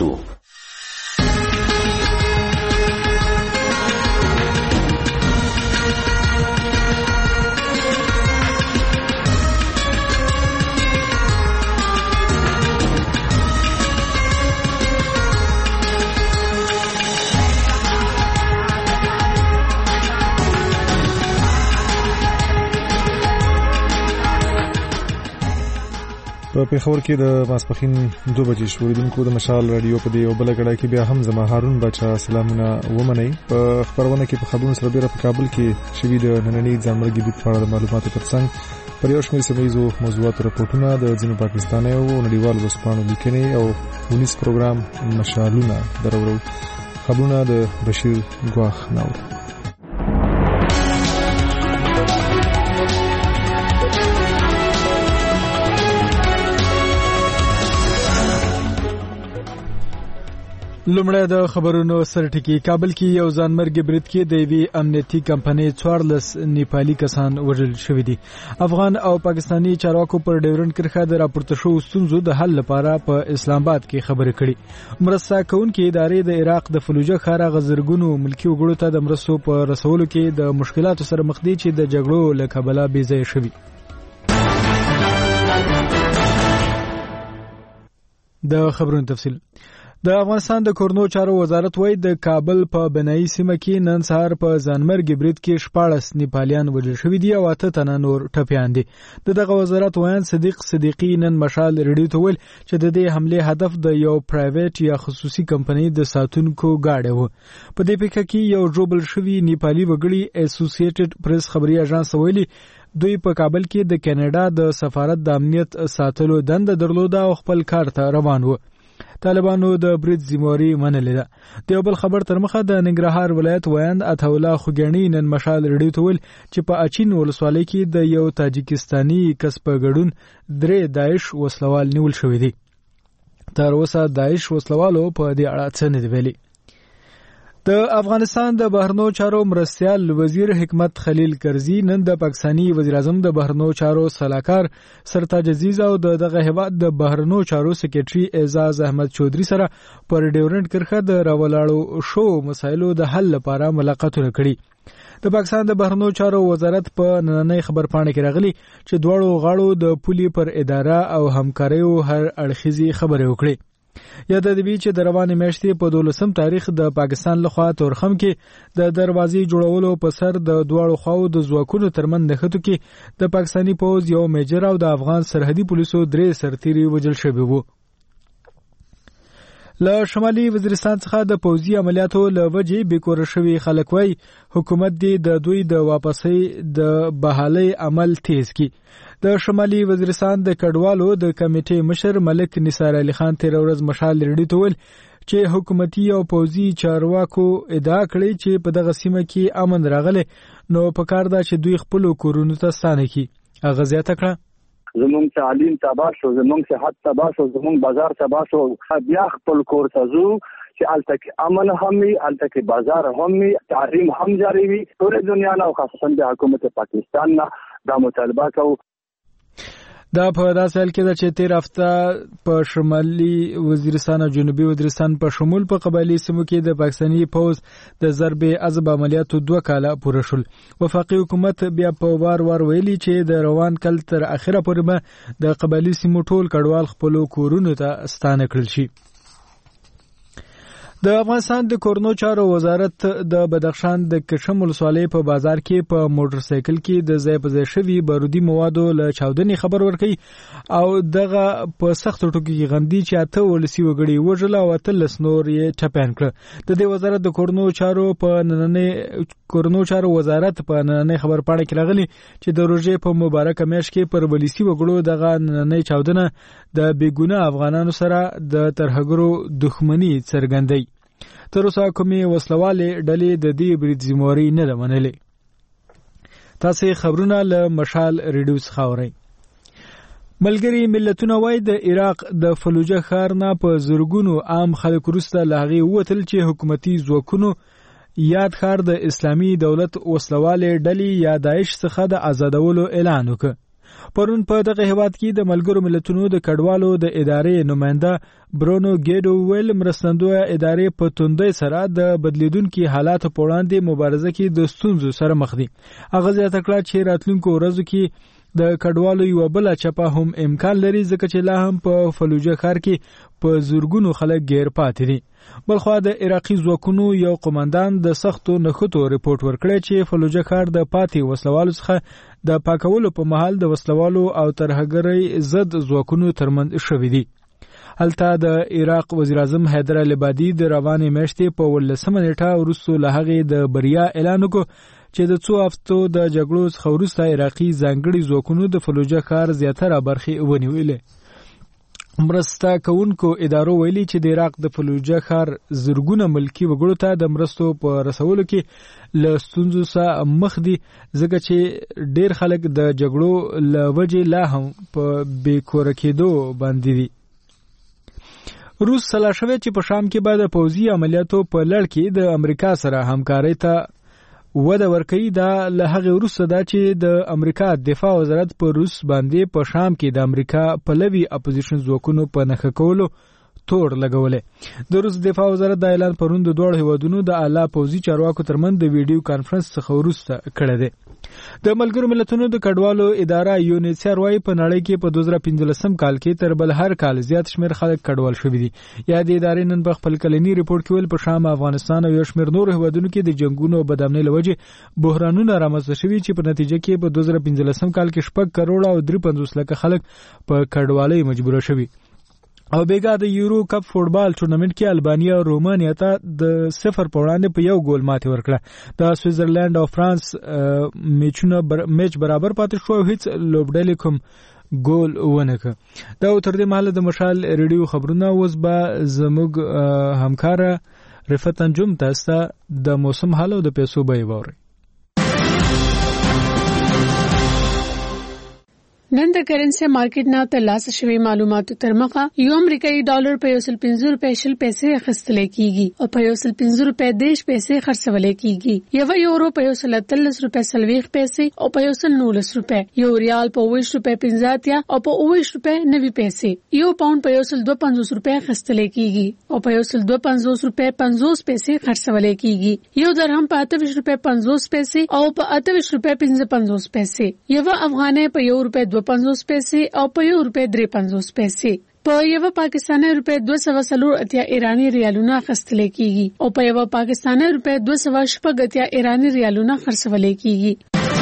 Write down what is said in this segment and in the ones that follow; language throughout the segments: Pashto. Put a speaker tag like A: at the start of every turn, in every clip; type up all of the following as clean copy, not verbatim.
A: پښتو.
B: په پیښور کې د ماسپښین 2 بجې شوریدونکو د مشال رادیو په دی او بل کډای کې بیا هم زما هارون بچا سلامونه ومني. په خبرونه کې په خبرونو سره بیره په کابل کې شوی د نننۍ ځانمرګي د فعال معلوماتو ترڅنګ پر یو شمېر سیمایي موضوعات راپورټونه د ځینو پاکستاني او نړیوالو وسپانو لیکنې او ونیس پروګرام مشالونه درورو. خبرونه د بشیر ګواخ نو.
C: لومړی د خبرونو سرټکی. کابل کې یو ځانمرګي برید کې د وی امنیتي کمپنۍ 14 نیپالي کسان وژل شوي دي. افغان او پاکستانی چارواکو پر ډیورنډ کرښه د راپورته شو ستونزو د حل لپاره په اسلام آباد کې خبرې کړې. مرسته کوونکې ادارې د عراق د فلوجه ښار غزرګونو ملکی وګړو ته د مرستو په رسولو کې د مشکلاتو سره مخ دي چې د جګړو له کبله بې ځایه شوي. د خبرونو تفصیل. د افغانستان د کورنو چارو وزارت وایي د کابل په بنایي سیمه کې نن سهار په ځانمرګي برید کې 14 نیپالیان وژل شوي دي او 8 تنه نور ټپیان دي. دغه وزارت وایي صدیق صدیقی نن مشال ریډیو ته ویل چې د دې حمله هدف د یو پرایویټ یا خصوصي کمپنۍ د ساتونکو گاډي و. په دې پیښه کې یو جوبل شوی نیپالي وګړي اسوسییټډ پریس خبري اژانس ویلي دوی په کابل کې د کینیډا د سفارت د امنیت ساتلو دنده درلوده او خپل کار ته روان و. طالبانو د برید ذمہواری منلې ده. د یو بل خبر تر مخه د ننګرهار ولایت ویاند عطاالله خوګانی نن مشال ریډیو ته ویل چې په اچین ولسوالۍ کې د یو تاجکستاني کس په ګډون 3 داعش وسلوال نیول شوی دي. تر اوسه داعش وسلوالو په دې اړه څه نه دی ویلي. د افغانستان د بهرنیو چارو مرستیال وزیر حکمت خلیل کرزی نن د پاکستانی وزیر اعظم د بهرنیو چارو سلاکار سرتاج عزیز او دغه هیواد د بهرنیو چارو سکریټری اعزاز احمد چودھری سره پر ډیورنډ کرښه د راولاړو شو مسایلو د حل لپاره ملاقاتونه کړي. د پاکستان د بهرنیو چارو وزارت په نننۍ خبرپاڼه کې راغلي چې دواړو غاړو د پولي پر اداره او همکاریو هر اړخیزي خبرې وکړي. یاد دی چې د روانې میاشتې په 12 تاریخ د پاکستان لخوا تورخم کې د دروازې جوړولو په سر د دواړو خواو د ځواکونو ترمن نښتو کې د پاکستانی پوز یو میجر او د افغان سرحدي پولیسو 3 سرتیري وژل شوي وو. له شمالي وزیرستان څخه د پوځي عملیاتو له وجې بیکور شوي خلک وایي حکومت دې د دوی د واپسۍ د بحالۍ عمل تیز کړي. د شمالي وزیرستان د کډوالو د کمیټې مشر ملک نثار علي خان تیر ورځ مشال ریډیو ته ویل چې حکومتي او پوځي چارواکو ادعا کړې چې په دغه سیمه کې امن راغلی نو پکار ده چې دوی خپل کورونو ته ستانه کړي. هغه زیاته کړه
D: زمونږ تعلیم تباه شو، زمونږ صحت تباه شو، زمونږ بازار تباه شو. بیا خپل کور ته ځو چې الته کې امن هم وي، الته کې بازار هم وي، تعلیم هم جاري وي. ټول دنیا نه او خاصه د حکومت پاکستان نه دا مطالبه کوو.
C: دا په داسې حال کې ده چې تیر هفته په شمالي وزیرستان او جنوبي وزیرستان په شمول په قبایلي سیمو کې د پاکستاني پوز د ضرب عذاب عملیاتو 2 کاله پوره شول. وفاقي حکومت بیا په وار ویلي چې د روان کال تر اخره پورې د قبایلي سیمو ټول کډوال خپل کورونو ته ستانه کړل شي. د افغانستان د کورنو چارو وزارت د بدخشان د کشم ولسوالۍ په بازار کې په موټر سایکل کې د ځای په ځای شوي بارودي موادو له چاودنې خبر ورکړي او دغه په سخت ټکو کې غندي چې 8 ولسی وګړي وژل او 13 نور یې ټپیان کړ. د دې وزارت د کورنو چارو وزارت په نننۍ خبرپاڼه کې راغلي چې د روژې په مبارکه میاشت کې پر ولسی وګړو دغه نننۍ چاودنه د بیګونه افغانانو سره د ترهګرو دښمنی څرګندوي. تر اوسه کومې وسلوالې ډلې د دې برید ذمہواری نه ده منلې. تاسې خبرونه له مشال ریډیو څخه اورئ. ملګري ملتونه وایي د عراق د فلوجه ښار نه په زرګونو عام خلک وروسته له هغې ووتل چې حکومتي ځواکونو یاد ښار د اسلامي دولت وسلوالې ډلې یا داعش څخه د آزادولو اعلان وکړ. پرون په دغه هیواد کې د ملګرو ملتونو د کډوالو د ادارې نماینده برونو ګیډو ویل مرستندویه ادارې په توندۍ سره د بدلیدونکو حالاتو په وړاندې مبارزه کې د ستونزو سره مخ دي. هغه زیاته کړه چې راتلونکو ورځو کې د کډوالو یو بل چپه هم امکان لري ځکه چې لا هم په فلوجه ښار کې په زورګونو خلک غیر پاتې دي. بلخوا د عراقي ځواکونو یو قومندان د سختو نښتو ریپورت ورکړی چې فلوجه ښار د پاتې وسلوالو څخه د پاکولو په مهال د وسلوالو او ترهګرۍ ضد ځواکونو ترمنځ شوي دي. هلته د عراق وزیر اعظم حیدر العبادي د روانې میاشتې په 18 نیټه وروسته له هغې د بریا اعلان وکړ چې د څو هفتو د جګړو څخه وروسته عراقي ځانګړي ځواکونو د فلوجه ښار زیاتره برخې ونیولې. مرسته کوونکو ادارو ویلي چې د عراق د فلوجه ښار زرګونه ملکی وګړو ته د مرستو په رسولو کې له ستونزو سره مخ دي ځکه چې ډیر خلک د جګړو له وجې لا هم په بیکوره کېدو باندې دي. روس سلا شوی چې په شام کې به د پوځي عملیاتو په لړ کې د امریکا سره همکارۍ ته وده ورکوي. دا له هغې وروسته دا چې د امریکا دفاع وزارت په روس باندې په شام کې د امریکا پلوي اپوزیشن ځواکونو په نښه کولو تور لګولې. د روس دفاع وزارت دا اعلان پرون د دوه هیوادونو د اعلی پوځي چارواکو ترمنځ د ویډیو کانفرنس څخه وروسته کړی دی. د ملګرو ملتونو د کډوالو اداره یونیسر وايي په نړۍ کې په 2015 کال کې تر بل هر کال زیات شمیر خلک کډوال شوي دي. یا د ادارې نن په خپل کلنی ریپورت کې ویل په شام، افغانستان او یو شمیر نور هیوادونو کې د جنگونو او بدامنۍ له وجې بحرانونه رامنځته شوي چې په نتیجه کې په 2015 کال کې 6 کروڑ او 53 لک خلک په کډوالۍ مجبور شوي. او بیګا د یورو کپ فوټبال ټورنمنت کې البانیا او رومانیا ته د 0 په وړاندې په یو ګول ماتې ورکړه. د سویټزرلند او فرانس میچ برابر پاتې شو او هیڅ لوبډلې کوم ګول ونه کړ. دا تر دې مهاله د مشال ریډیو خبرونه اوس به زموږ همکار رفت انجم تاسو د موسم حال او د پیسو بیه ووري.
A: نن د کرنسي مارکیټ نه ترلاسه شوی معلوماتو تر مخه یو امریکایي ډالر په 150 روپے شل پیسې اخیستل کیږي او په 150 روپے 10 پیسې خرڅول کیږي. یو یورو په 130 روپے 30 پیسې او په 119 روپے، یو ریال په 20 روپے 50 او په 20 روپے 90 پیسې، یو پاوند په 152 روپے اخیستل کیږي او په 152 روپے 50 پیسې خرڅول کیږي. یو درهم په 28 روپے 50 پیسې او په 28 روپے 55 پیسې، یو افغانۍ په 1 روپے 50 پیسې او په 1 روپے 53 پیسې. په یو پاکستاني روپے 240 ایرانی ریالونه خرڅول کیږي او په یو پاکستاني روپے 280 ایرانی ریالونه خرڅول کیږي.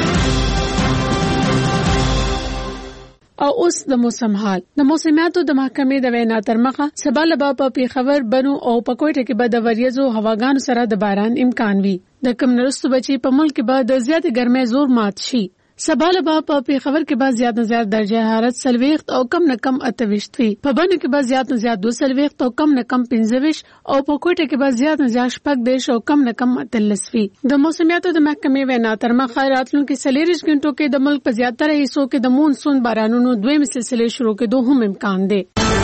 A: او اوس د موسم حال. د موسمیاتو د محکمې د وینا تر مخه سبا لبا په پیښور، بنو او په کوټه کې به د وریځو هواګانو سره د باران امکان وي. د کم نرستو بچي په ملک کې به د زیات ګرمۍ زور مات شي. سبا لبا په پیښور کې به زیات نه زیات درجه حرارت 40 او کم نه کم 28 وي. په بنو کې به زیات نه زیات 42 او کم نه کم 25 او په کوټه کې به زیات نه زیات 14 او کم نه کم 43 وي. د موسمیاتو د محکمې وینا تر مخه راتلونکو 40 غنټو کې د ملک په زیاتره حصو کې د مونسون بارانونو دویم سلسله شروع کېدو هم امکان دی.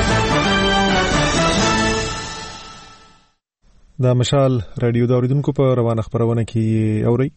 B: دا مشال رادیو د اوریدونکو په روانه خبرونه کې اوري.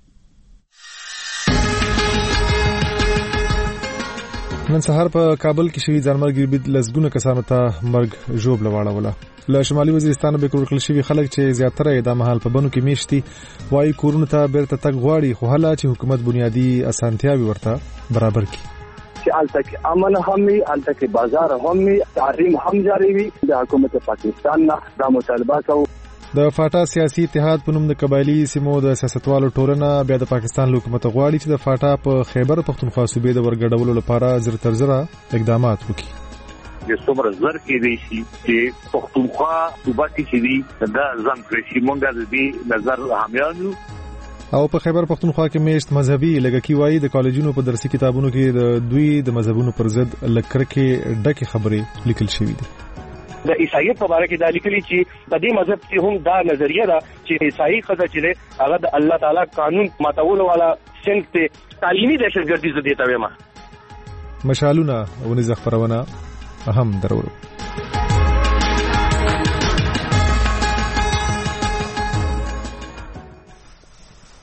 B: نن سهار په کابل کې شوی ځانمرګي بد لزګونه کسانو ته مرګ ژوبله واړوله. له شمالي وزیرستان به کړل شوی خلک چې زیاتره د مهال په بنو کې میشتي وایي کورونه ته بیرته تګ غواړي، خو حالا چې حکومت بنیادی اسانتیاوي ورته برابر کړي.
D: چې الته امن همي، الته بازار همي، تعلیم هم جاری وي. د حکومت پاکستان نه دا مطالبه کوي.
B: د فاټا سیاسي اتحاد په نوم د قبایلی سیمو د سیاستوالو ټولنه بیا د پاکستان حکومت غواړي چې د فاټا په خیبر پختونخوا صوبې د ورګډولو لپاره زر تر زر اقدامات وکړي.
E: د څومره زر کې دی چې پختونخوا صوبه کې دي دا ځم کړی مونږ د دې نظر حامیانو.
B: او په خیبر پختونخوا کې میشت مذهبي لګکی وایي د کالجونو په درسي کتابونو کې د دوی د مذهبونو پر ضد لکرکې ډکه خبرې لیکل شوې دي.
F: د عیسایت په اړه کې د لیکلي چې په دې مذهب کې هم دا نظریه ده چې عیسائی خزه چې هغه د الله تعالی قانون ماتول والا سنت ته تعلیمي دهشتګردي زده تا ویما.
B: مشالونه ونی زخبرونه اهم درورو.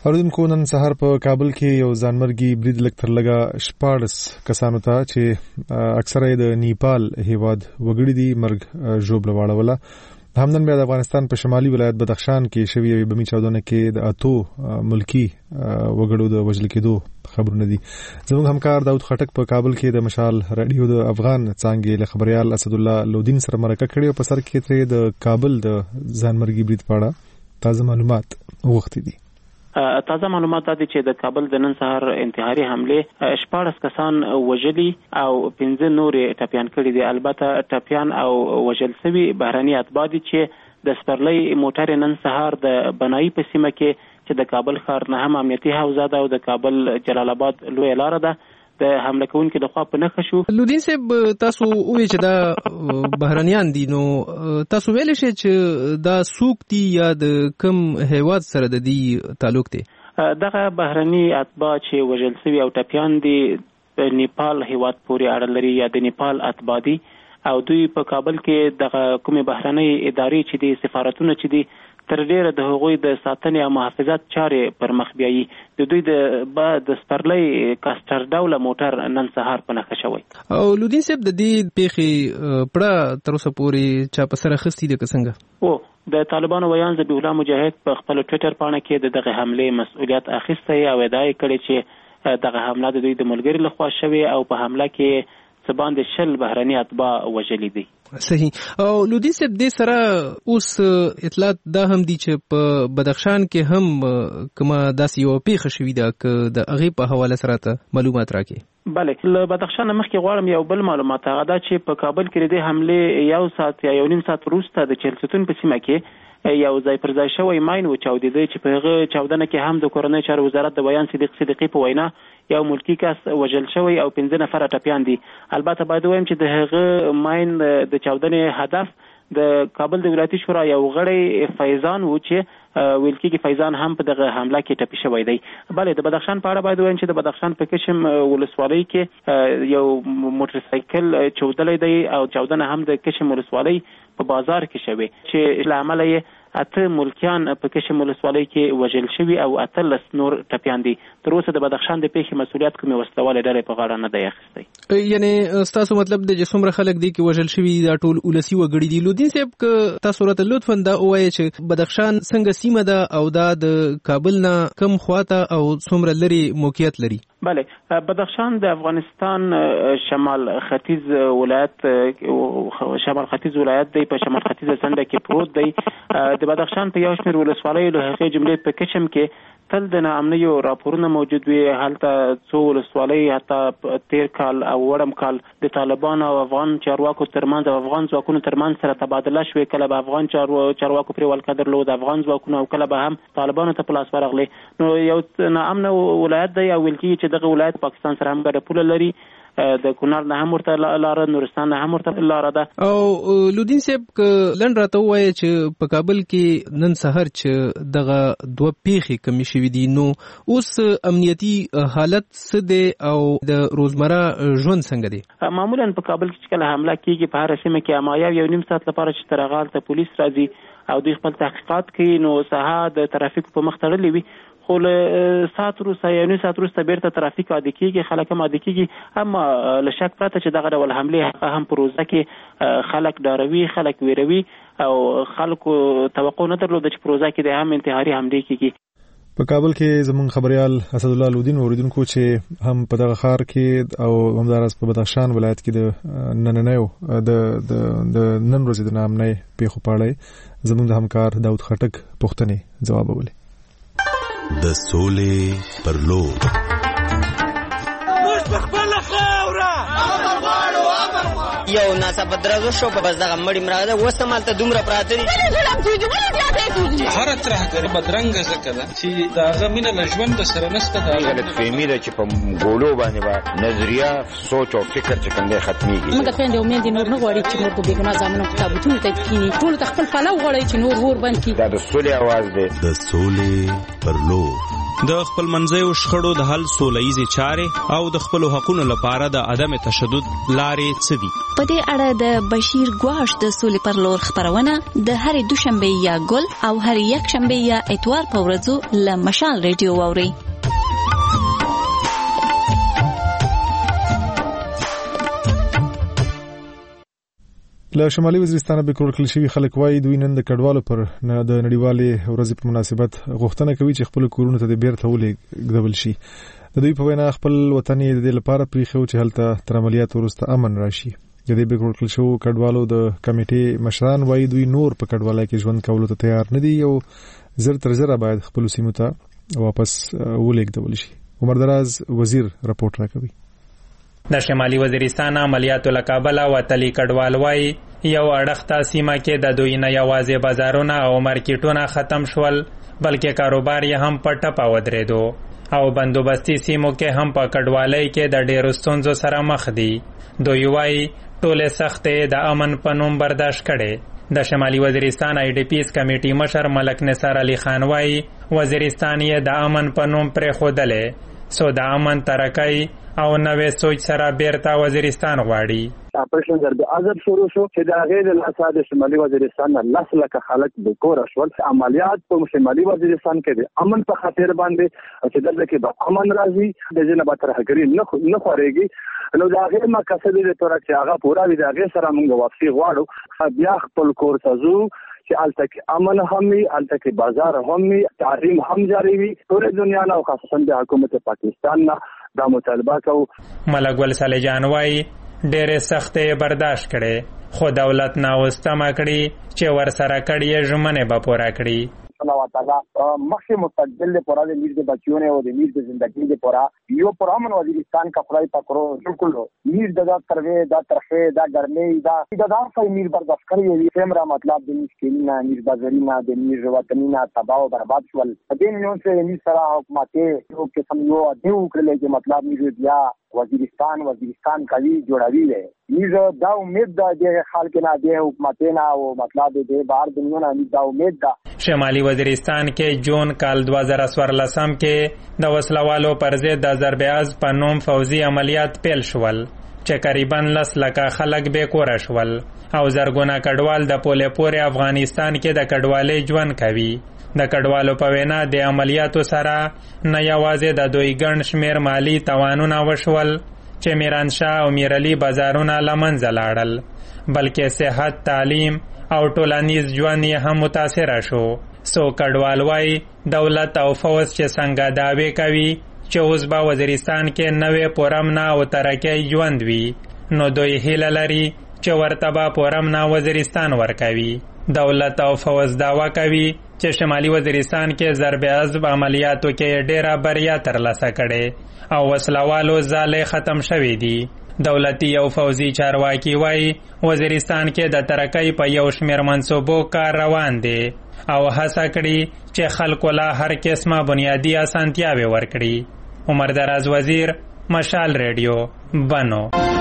B: اوریدونکو نن سهار په کابل کې یو ځانمرګي برید لکتر لګا 14 کسانو ته چې اکثره د نیپال هیواد وګړي دي مرګ ژوبله واړوله. همدن بیا د افغانستان په شمالي ولایت بدخشان کې شوی یو بمی چاودنه کې د اتو ملکی وګړو د وژل کېدو خبرونه دي. زموږ همکار داود خټک په کابل کې د مشال رادیو د افغان څانګې له خبريال اسد الله لودین سره مرکه کړې او په سر کې ترې د کابل د ځانمرګي برید په اړه تازه معلومات وغوښتي دي.
G: تازه معلومات دي چې د کابل د نن سهار انتحاري حمله 14 کسان وژلي او 15 نور ټپيان کړي دي. البته ټپيان او وژل شوي بهراني اتباع دي چې د سپرلۍ موټر نن سهار د بنای په سیمه کې چې د کابل ښار نه هم امنیتي حوزه ده او د کابل جلال آباد لوی لار ده د حمله کوونکو د خوا په نخښه شو.
H: لودین صاحب تاسو وی چې دا بهرانيان دي نو تاسو ویل شئ چې دا سوق دي یا د کم هیواد سره د دې تعلق دي؟
G: دغه بهراني اتباع چې وژل شوي او ټپيان دي په نیپال هیواد پورې اړه لري یا د نیپال اتباع دي او دوی په کابل کې دغه کومې بهراني ادارې چې دي سفارتونه چې دي تر ډیره د هغوی د ساتنې او محافظت چارې پر مخ بیایي. د دوی د سپرلۍ کاستر ډوله موټر نن سهار په نښه شوی.
H: او لودین صاحب د دې پیښې پړه تر اوسه پورې چا په سر اخیستې ده که څنګه؟
G: او د طالبانو ویان ذبیح الله مجاهد په خپل ټویټر پاڼه کې دغه حمله مسؤلیت اخیستی او ادعا کړې چې دغه حمله د دوی د ملګري لخوا شوې او په حمله کې څه باندې 10 بهراني اتباع وژلي دي.
H: صحیح. او لودین صاحب دې سره اوس اطلاعات دا هم دي چې په بدخشان کې هم کومه داسې یو پیښه شوې ده که د هغې په حواله سره ته معلومات راکړي؟
G: بله، له بدخشان مخکې غواړم یو بل معلومات هغه دا چې په کابل کې د دې حملې یو ساعت یا یو نیم ساعت وروسته د چهلستون په سیمه کې یو ځای پر ځای شوی ماین وچاودېده چې په هغه چاودنه کې هم د کورنۍ چارو وزارت د بیان صدیقي په وینا یو ملکی کس وژل شوی او 15 نفره ټپیان دي. البته باید وایم چې د هغه ماین د چاودنې هدف د کابل د ولایتي شورا یو غړی فیضان و چې ویل کېږي فیضان هم په دغه حمله کې ټپي شوی دی. بله، د بدخشان په اړه باید وایم چې د بدخشان په کشم ولسوالۍ کې یو موټر سایکل چودلی دی او چاودنه هم د کشم ولسوالۍ په بازار کې شوی چې له امله یې 8 ملکیان په کشم ولسوالۍ کې وژل شوي او 18 نور ټپیان دي. تر اوسه د بدخشان د پیښې مسؤلیت کومې وسلوالې ډلې په غاړه نه دی اخیستی.
H: یعنی ستاسو مطلب د چې څومره خلک دي کې وژل شوي دا ټول ولسي وګړي دي. لودین صاحب که تاسو راته لطفا دا ووایئ چې بدخشان څنګه سیمه ده او دا د کابل نه کم خواته او څومره لرې موقعیت لري؟
G: بله، بدخشان د افغانستان شمال ختیځ ولایت دی، په شمال ختیځ سنده کې پروت دی. د بدخشان په یو شمېر ولسوالیو له هغې جملې په کشم کې تل د ناامنیو راپورونه موجود وي. هلته څو ولسوالۍ حتی تیر کال او وړم کال د طالبانو او افغان چارواکو ترمنځ او افغان ځواکونو ترمنځ سره تبادله شوې. کله به افغان چارواکو پرې ولکه درلود افغان ځواکونو او کله به هم طالبانو ته په لاس ورغلې. نو یو ناامنه ولایت دی او ویل کېږي چې دغه ولایت پاکستان سره هم ګډه پوله لري. د کونړ نه هم ورته لاره، نورستان نه هم ورته لاره ده.
H: او لودین صاحب که لنډ راته ووایه چې په کابل کې نن سهار چې دغه 2 پیښې کمې شوي دي نو اوس امنیتي حالت څه دی او د روزمره ژوند څنګه دی؟
G: معمولا په کابل کې چې کله حمله کېږي په هره سیمه کې اما یو نیم ساعت لپاره چې تر هغه هلته پولیس راځي او دوی خپل تحقیقات کوي. نو ساحه د ترافیکو په مخ تړلې وي خو له ساعت وروسته یو نیم ساعت وروسته بیرته ترافیک عادي کېږي، خلک هم عادي کېږي. اما له شک پرته چې دغه ډول حملې هغه هم په روزه کې خلک ډاروي، خلک ویروي او خلکو توقع نه درلوده چې په روزه کې د هم انتحاري حملې کېږي.
B: په کابل کې زموږ خبريال اسد الله لودین اوریدونکو چې هم په دغه ښار کې او همدارس په بدخشان ولایت کې د نننیو د نن ورځې د ناامنۍ پیښو په اړه زموږ د همکار داود خټک پوښتنې ځوابولې.
I: د سولې پر لور
J: موږ په خپله خاوره
K: یو ناڅاپه درزو شو په بس دغه مړی مراغه ده اوس همالته دومره پراته دي.
J: هره ترهګري بدرنګه ځکه ده چې د هغه مینه له ژونده سره نشته. د
L: غلطفهمي ده چې په ګولو باندې به نظریه سوچ او فکر چې کوم دی ختمېږي.
M: موږ خویندې او میندې نور نه غواړي چې نور په بېګناه زامنو په تابوتونو ته کښېني. ټولو ته خپل پلو غواړي چې نور ور بند کړي.
L: دا د سولې اواز دی.
I: د سولې پر لور
N: د خپل منځیو شخړو د حل سولهییزې چارې او د خپلو حقونو لپاره د عدم تشدد لارې څه دي؟
O: په دې اړه د بشیر ګواش د سولې پر لور خپرونه د هرې دوشنبه یا ګل او هرې یکشنبه یا اتوار په ورځو له مشال ریډیو واورئ.
B: له شمالي وزیرستان به کور کړل شوی خلک وایي دوی نن د کډوالو پر د نړیوالې ورځې په مناسبت غوښتنه کوي چې خپل کورونه ته د بیرته ولېږدول شي. د دوی په وینا خپل وطن یې د دې لپاره پریښو چې هلته تر عملیات وروسته امن راشي. د دې به کور کړل شو کډوالو د کمیټې مشران وایي دوی نور په کډوالۍ کې ژوند کولو ته تیار نه دي او زر تر زر باید خپل سیمو ته واپس ولېږدول شي. عمر دراز وزیر راپورټ راکوي.
P: د شمالي وزیرستان عملیاتو له کابل وتلي کډوال وایي یو اړخته سیمه کې د دوی نه یوازې بازارونه او مارکیټونه ختم شول بلکې کاروبار یې هم په ټپه ودرېدو او بندوبستي سیمو کې هم په کډوالۍ کې د ډېرو ستونزو سره مخ دي. دوی وایي ټولې سختۍ د امن په نوم برداشت کړي. د شمالي وزیرستان آی ډي پیز کمیټې مشر ملک نثار علي خان وایي وزیرستان یې د امن په نوم پرېښودلی سو د امن ترقۍ او نوې سوچ سره بیرته وزیرستان غواړي.
D: اپریشن ضرب عضب شروع شو چې د غیر الاسد شمالي وزیرستان نه لاس لکه خلک د کور شول. عملیات په شمالي وزیرستان کې د امن په خاطر باندې چې دلته کې به امن راځي د جنب ترهګری نه خوريږي. نو دا غیر مقصد دې تر چې هغه پورا وي دا غیر سره موږ واپسی غواړو بیا خپل کور ته ځو چې الته امن هم وي الته کې بازار هم وي تعلیم هم جاری وي ټول دنیا نه او خاصه د حکومت پاکستان نه دا مطالبه کوو.
P: ملک ګل صالحجان وایي ډېرې سختۍ برداشت کړي خو دولت ناوسته کړي چې ورسره کړي ژمنې به پوره کړي.
Q: الله تعالی مخکې مستقبل لپاره د میر د بچیونه او د میر د ژوندۍ لپاره یو پرامن وزیرستان کا خدای پکړو بالکل میر د تروي د ترخه د ګرمۍ د ځای میر برداشت کړی وي کیمرا مطلب د مشکلینا میر بازارینا د میر وطنینا تباہ او برباد شول. د دې نیون سره میر سره حکومت یو قسم یو دیو کړل چې مطلب میر بیا وزیرستان کوي جوړوي دی. میر دا امید ده د حال کې نه د حکومت نه او مطلب د بهر دنیا نه دا امید ده.
P: شمالي وزیرستان کې جون کال 2014 کې د وسلوالو پر ضد د ضربه‌از په نوم فوزي عملیات پیل شول چې تقریبا 10 لکه خلک بې کوره شول او زرګونه کډوال د پولې پورې افغانستان کې د کډوالۍ ژوند کوي. د کډوالو په وینا د عملیاتو سره نه یوازې د دوی ګڼ شمېر مالی توانونه وشول چې میرانشاه او میرعلي بازارونه له منځه لاړل بلکې صحت تعلیم او ټولنیز ژوند یې هم متاثره شو. سو کډوال وایي دولت او فوج چې څنګه دعوې کوي چې اوس به وزیرستان کې نوې پرامن او ترقۍ ژوند وي نو دوی هیله لري چې ورته به پرامن وزیرستان ورکوي. دولت او فوج دعوا کوي چې شمالي وزیرستان کې ضرب عضب عملیاتو کې ډېره بریا ترلاسه کړي او وسلوالو ځالې ختم شوي دي. دولتي او فوزي چارواکي وایي وزیرستان کې د ترقۍ په یو شمېر منصوبو کار روان دی او هڅه کړي چې خلکو له هر قسمه بنیادي اسانتیاوې ورکړي. عمر دراز وزیر مشال ریډیو بنو.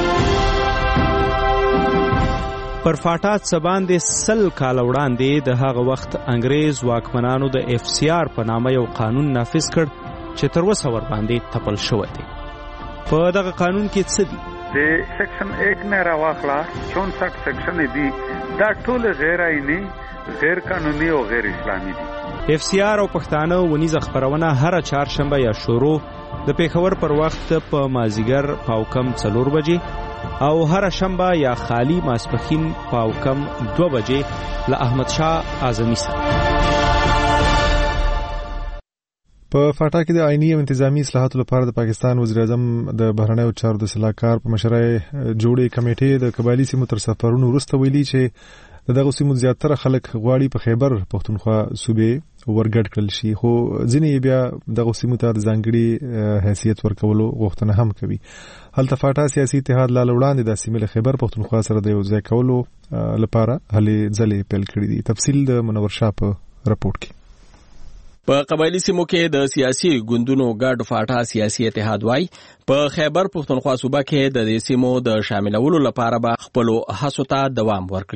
N: پر فاټات سباندې 100 کال وړاندې د هغه وخت انګريز واکمنانو د اف سی آر په نامه یو قانون نافذ کړ چې تر اوسه ور باندې تپل شوی دی. په دغه قانون کې څه دي؟
R: د سیکشن 1 نه راوخلا 64 سیکشن دي دا ټول غیر آئینی غیر قانوني او غیر اسلامي دي.
N: اف سی آر او پښتانه ونیزه خبرونه هر چهارشنبه یا شروع د پیښور پر وخت په مازیګر پاوکم 4 بجې او هر شنبه یا خالی ماسپخین پاوکم 2 بجې له احمد شاه اعظمي سره.
B: په فاټا کې د آئینی او انتظامی اصلاحاتو لپاره د پاکستان وزیر اعظم د بهرنیو چارو د صلاحکار په مشرۍ جوړې کمیټې د قبایلی سیمو تر سفرونو وروسته ویلي چې دغه سیمو زیاتره خلک غواړي په خیبر پښتونخوا صوبې ورګډ کړل شي خو ځینې بیا دغه سیمو ته د ځانګړي حیثیت ورکولو غوښتنه هم کوي. هلته فاټا سیاسي اتحاد لا وړاندې د سیمې له خیبر پښتونخوا سره د یو ځای کولو لپاره هلې ځلې پیل کړې دي. تفصیل د منور شاه په راپورټ کې.
S: په قبایلی سیمو کې د سیاسي ګوندونو ګډ فاټا سیاسي اتحاد وای په خیبر پښتونخوا صوبه کې د دې سیمو د شاملولو لپاره به خپل هڅو ته دوام ورکړي.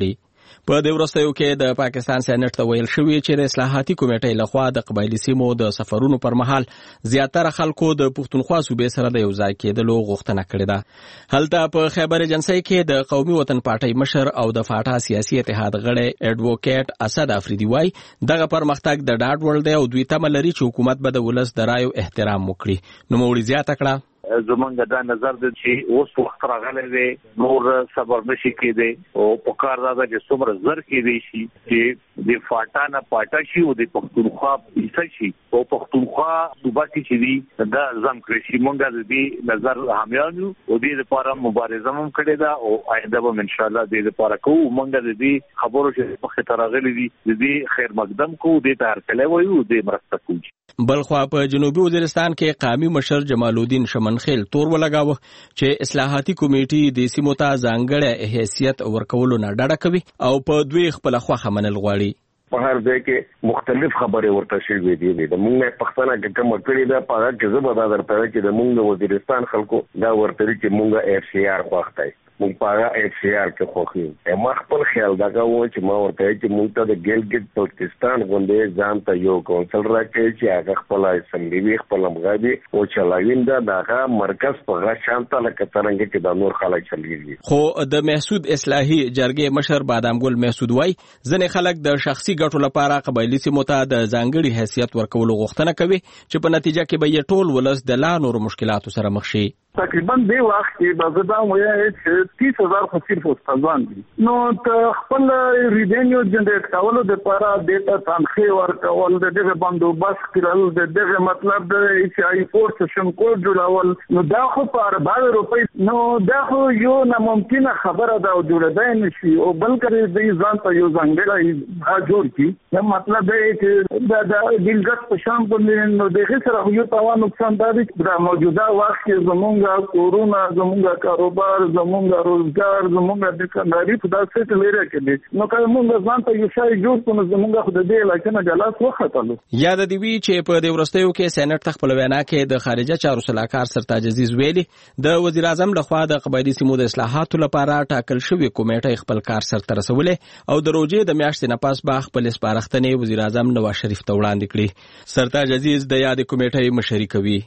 S: په دې وروستیو کې د پاکستان سېنات ته ویل شوی چې د اصلاحاتي کمیټې لخوا د قبایلی سیمو د سفرونو پر مهال زیاتره خلکو د پښتونخوا صوبې سره د یو ځای کېدلو غوښتنه کړې ده. هلته په خیبر ایجنسۍ کې د قومي وطن پارټۍ مشر او د فاټا سیاسي اتحاد غړی ایډوکیټ اسد افریدي وایي دغه پرمختګ د ډاډ وړ دی او دوی تمه لري چې حکومت به د ولس د رایو احترام وکړي. نوموړي زیاته کړه
E: زمونږ دا نظر دی چې اوس وخت راغلی دی نور صبر نشي کېدی او په کار دا چې څومره زر کېدی شي چې د فاټا نه پاټا شي او د پښتونخوا پیسه شي او پښتونخوا صوبه کې چې دی دا ځم کړی شي. مونږ د دې نظر حامیان یو او دې لپاره مبارزه هم کړې ده او آینده به انشاءالله دې لپاره کوو. مونږ د دې خبرو چې مخې ته راغلي دي د دې خیر مقدم کوو دې ته هرکلی وایو دې مرسته کوو.
S: بلخوا په جنوبي وزیرستان کې قومي مشر جمال الدین شمنخیل تور ولګاوه چې اصلاحاتي کمیټې د سیمو ته ځانګړی حیثیت ورکولو نه ډډه کوي او په دوی خپل خوښه منل غواړي.
T: په هر ځای کې مختلف خبرې ورته شوې دي. د موږ پښتنه کې کوم کړي دا په هغه کې زه به دا درته چې د موږ د وزیرستان خلکو دا ورته چې موږ اف سی آر خوښ دی موږ په هغه اف سی آر کې خوښ یو. ما خپل خیال دا کوم چې ما ورته چې موږ ته د ګلګت بلتستان غونډې ځان ته یو کونسل راکړي چې هغه خپل اسمبلی خپل مغادي او چلاوینده دغه مرکز په هغه شانته لکه څنګه چې د نور خلک چلیږي.
S: خو د محسود اصلاحي جرګې مشر بادام ګل محسود وای ځنې خلک د شخصي ګټو لپاره قبایلی سیمو ته د ځانګړي حیثیت ورکولو غوښتنه کوي چې په نتیجه کې به یې ټول ولس د لا نور مشکلاتو سره مخ شي.
R: تقریبا دې وخت کې بازدا وایي چې 30,000 خو صرف استادان دي نو ته خپل ریډینیو جنریټ کولو د لپاره د تنخیه ورکول د دغه بندوبست کول د دغه مطلب د ایچ آی فورسشن کوډ جوړول نو دا خو په 40 روپۍ نو دا خو یو ناممکنه خبره ده او جوړېدای نشي او بلکې د ځان ته یو ځانګړی جوړ کی دا مطلب دی چې دا د ګلګت په شان باندې نو دغه سره یو تاوان نقصان دی د موجوده وخت کې زموږ کورونا زموږ کاروبار زموږ روزګار زموږ د کنداري په داسې لري کې نو کله موږ ځان ته یو شای جوړ کړو زموږ خو د دې علاقې نه جلاس وختلو.
S: یاد دی وی چې په دې ورستیو کې سېنات خپل وینا کې د خارجه چارو صلاحکار سرتاج عزیز ویلي د وزیر اعظم لخوا د قبایلی سیمو د اصلاحاتو لپاره ټاکل شوی کمیټه خپل کار سرته رسولې او د روزې د میاشتې نه پس به خپل سپارښتنې وزیر اعظم نواز شریف ته وړاندې کړي. سرتاج عزیز د یاد کمیټې مشري کوي.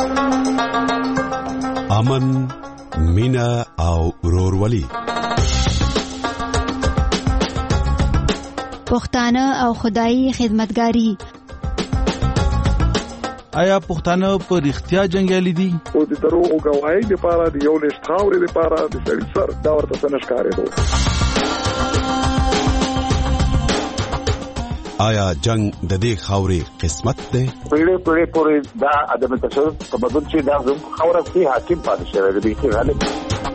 I: امن مینا او ورورولي
O: پښتانه او خدایي خدمتګاری.
U: آیا پښتانه په رښتیا جنگیالي دي؟
R: او د دروغ گواهی لپاره د یو لښت خاورې لپاره د سړي سر دا ورته څه نشکارېدو.
I: آیا جنگ د دې خاورې قسمت دی؟
L: پیړې پورې دا عدم تشدد په بدل چې دا زموږ خاوره کې حاکم پاتې شوی دی چې غالب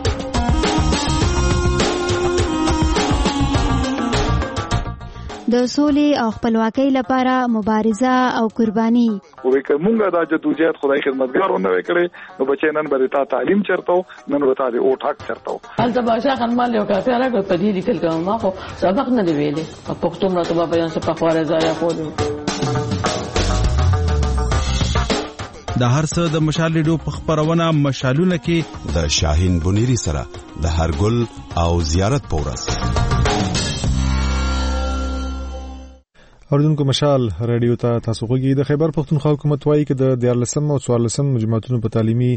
O: د سولې او خپلواکۍ لپاره مبارزه او قرباني.
R: وکړه مونږه دا جدوجہد خدای خدمتګارونه وکړي نو بچي نن به تا تعلیم چرته نن به تا د او ټاک چرته
M: البته باشا خنمال یو کافي راغی په دې لیکل کوم ما خو سبق نه دی ویلې په پښتو مرته په بیان څخه خواره ځای خو
U: د هر څه د مشال ریډیو په خبرونه مشالونه کې
I: د شاهین بنيري سره د هرګل او زیارت پورس
B: اوردونکو مشال رادیو ته تاسو غوږی. د خیبر پښتونخوا حکومت وایي چې د 14 او 14 جماعتونو په تعلیمي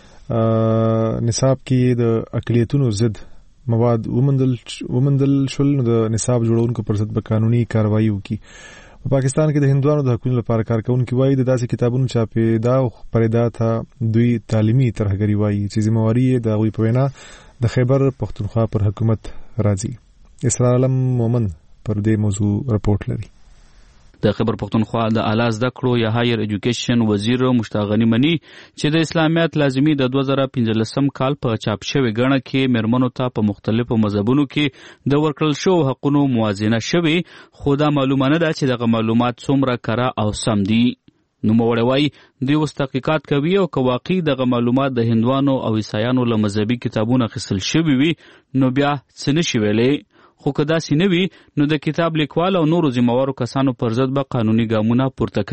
B: نصاب کې د اقلیتونو ضد مواد ومندل شول نو د نصاب جوړونکو پر ضد به قانوني کاروایی وکړي. په پاکستان کې د هندوانو د حقوقو لپاره کارکونکو وایي د داسې کتابونو چاپېدا او خپرېدا ته دوی تعلیمي ترهګري وایي چې ذمہواری د غوي په وینا د خیبر پښتونخوا پر حکومت راځي. اسرار علم مومن پر دې موضوع رپورټ لري.
V: د خیبر پښتونخوا د اعلی زده کړو یا هایر ایجوکیشن وزیر مشتاق غنی منی چې د اسلامیت لازمی د 2015 کال په چاپ شوی غړنه کې مرمنو ته په مختلفو مذهبونو کې د ورکړل شو حقونو موازنه شوی خو دا معلومه نه ده چې دغه معلومات څومره کره او سم دي. نو موړوي دوی اوس تحقیقات کوي او که واقعي دغه معلومات د هندوانو او عیسایانو له مذهبي کتابونو اخیستل شوي وي نو بیا څه نشي ویلی. خو که داسې نه وي نو د کتاب لیکوال او نورو ذمہوارو کسانو پر ضد به قانوني ګامونه پورته کوي.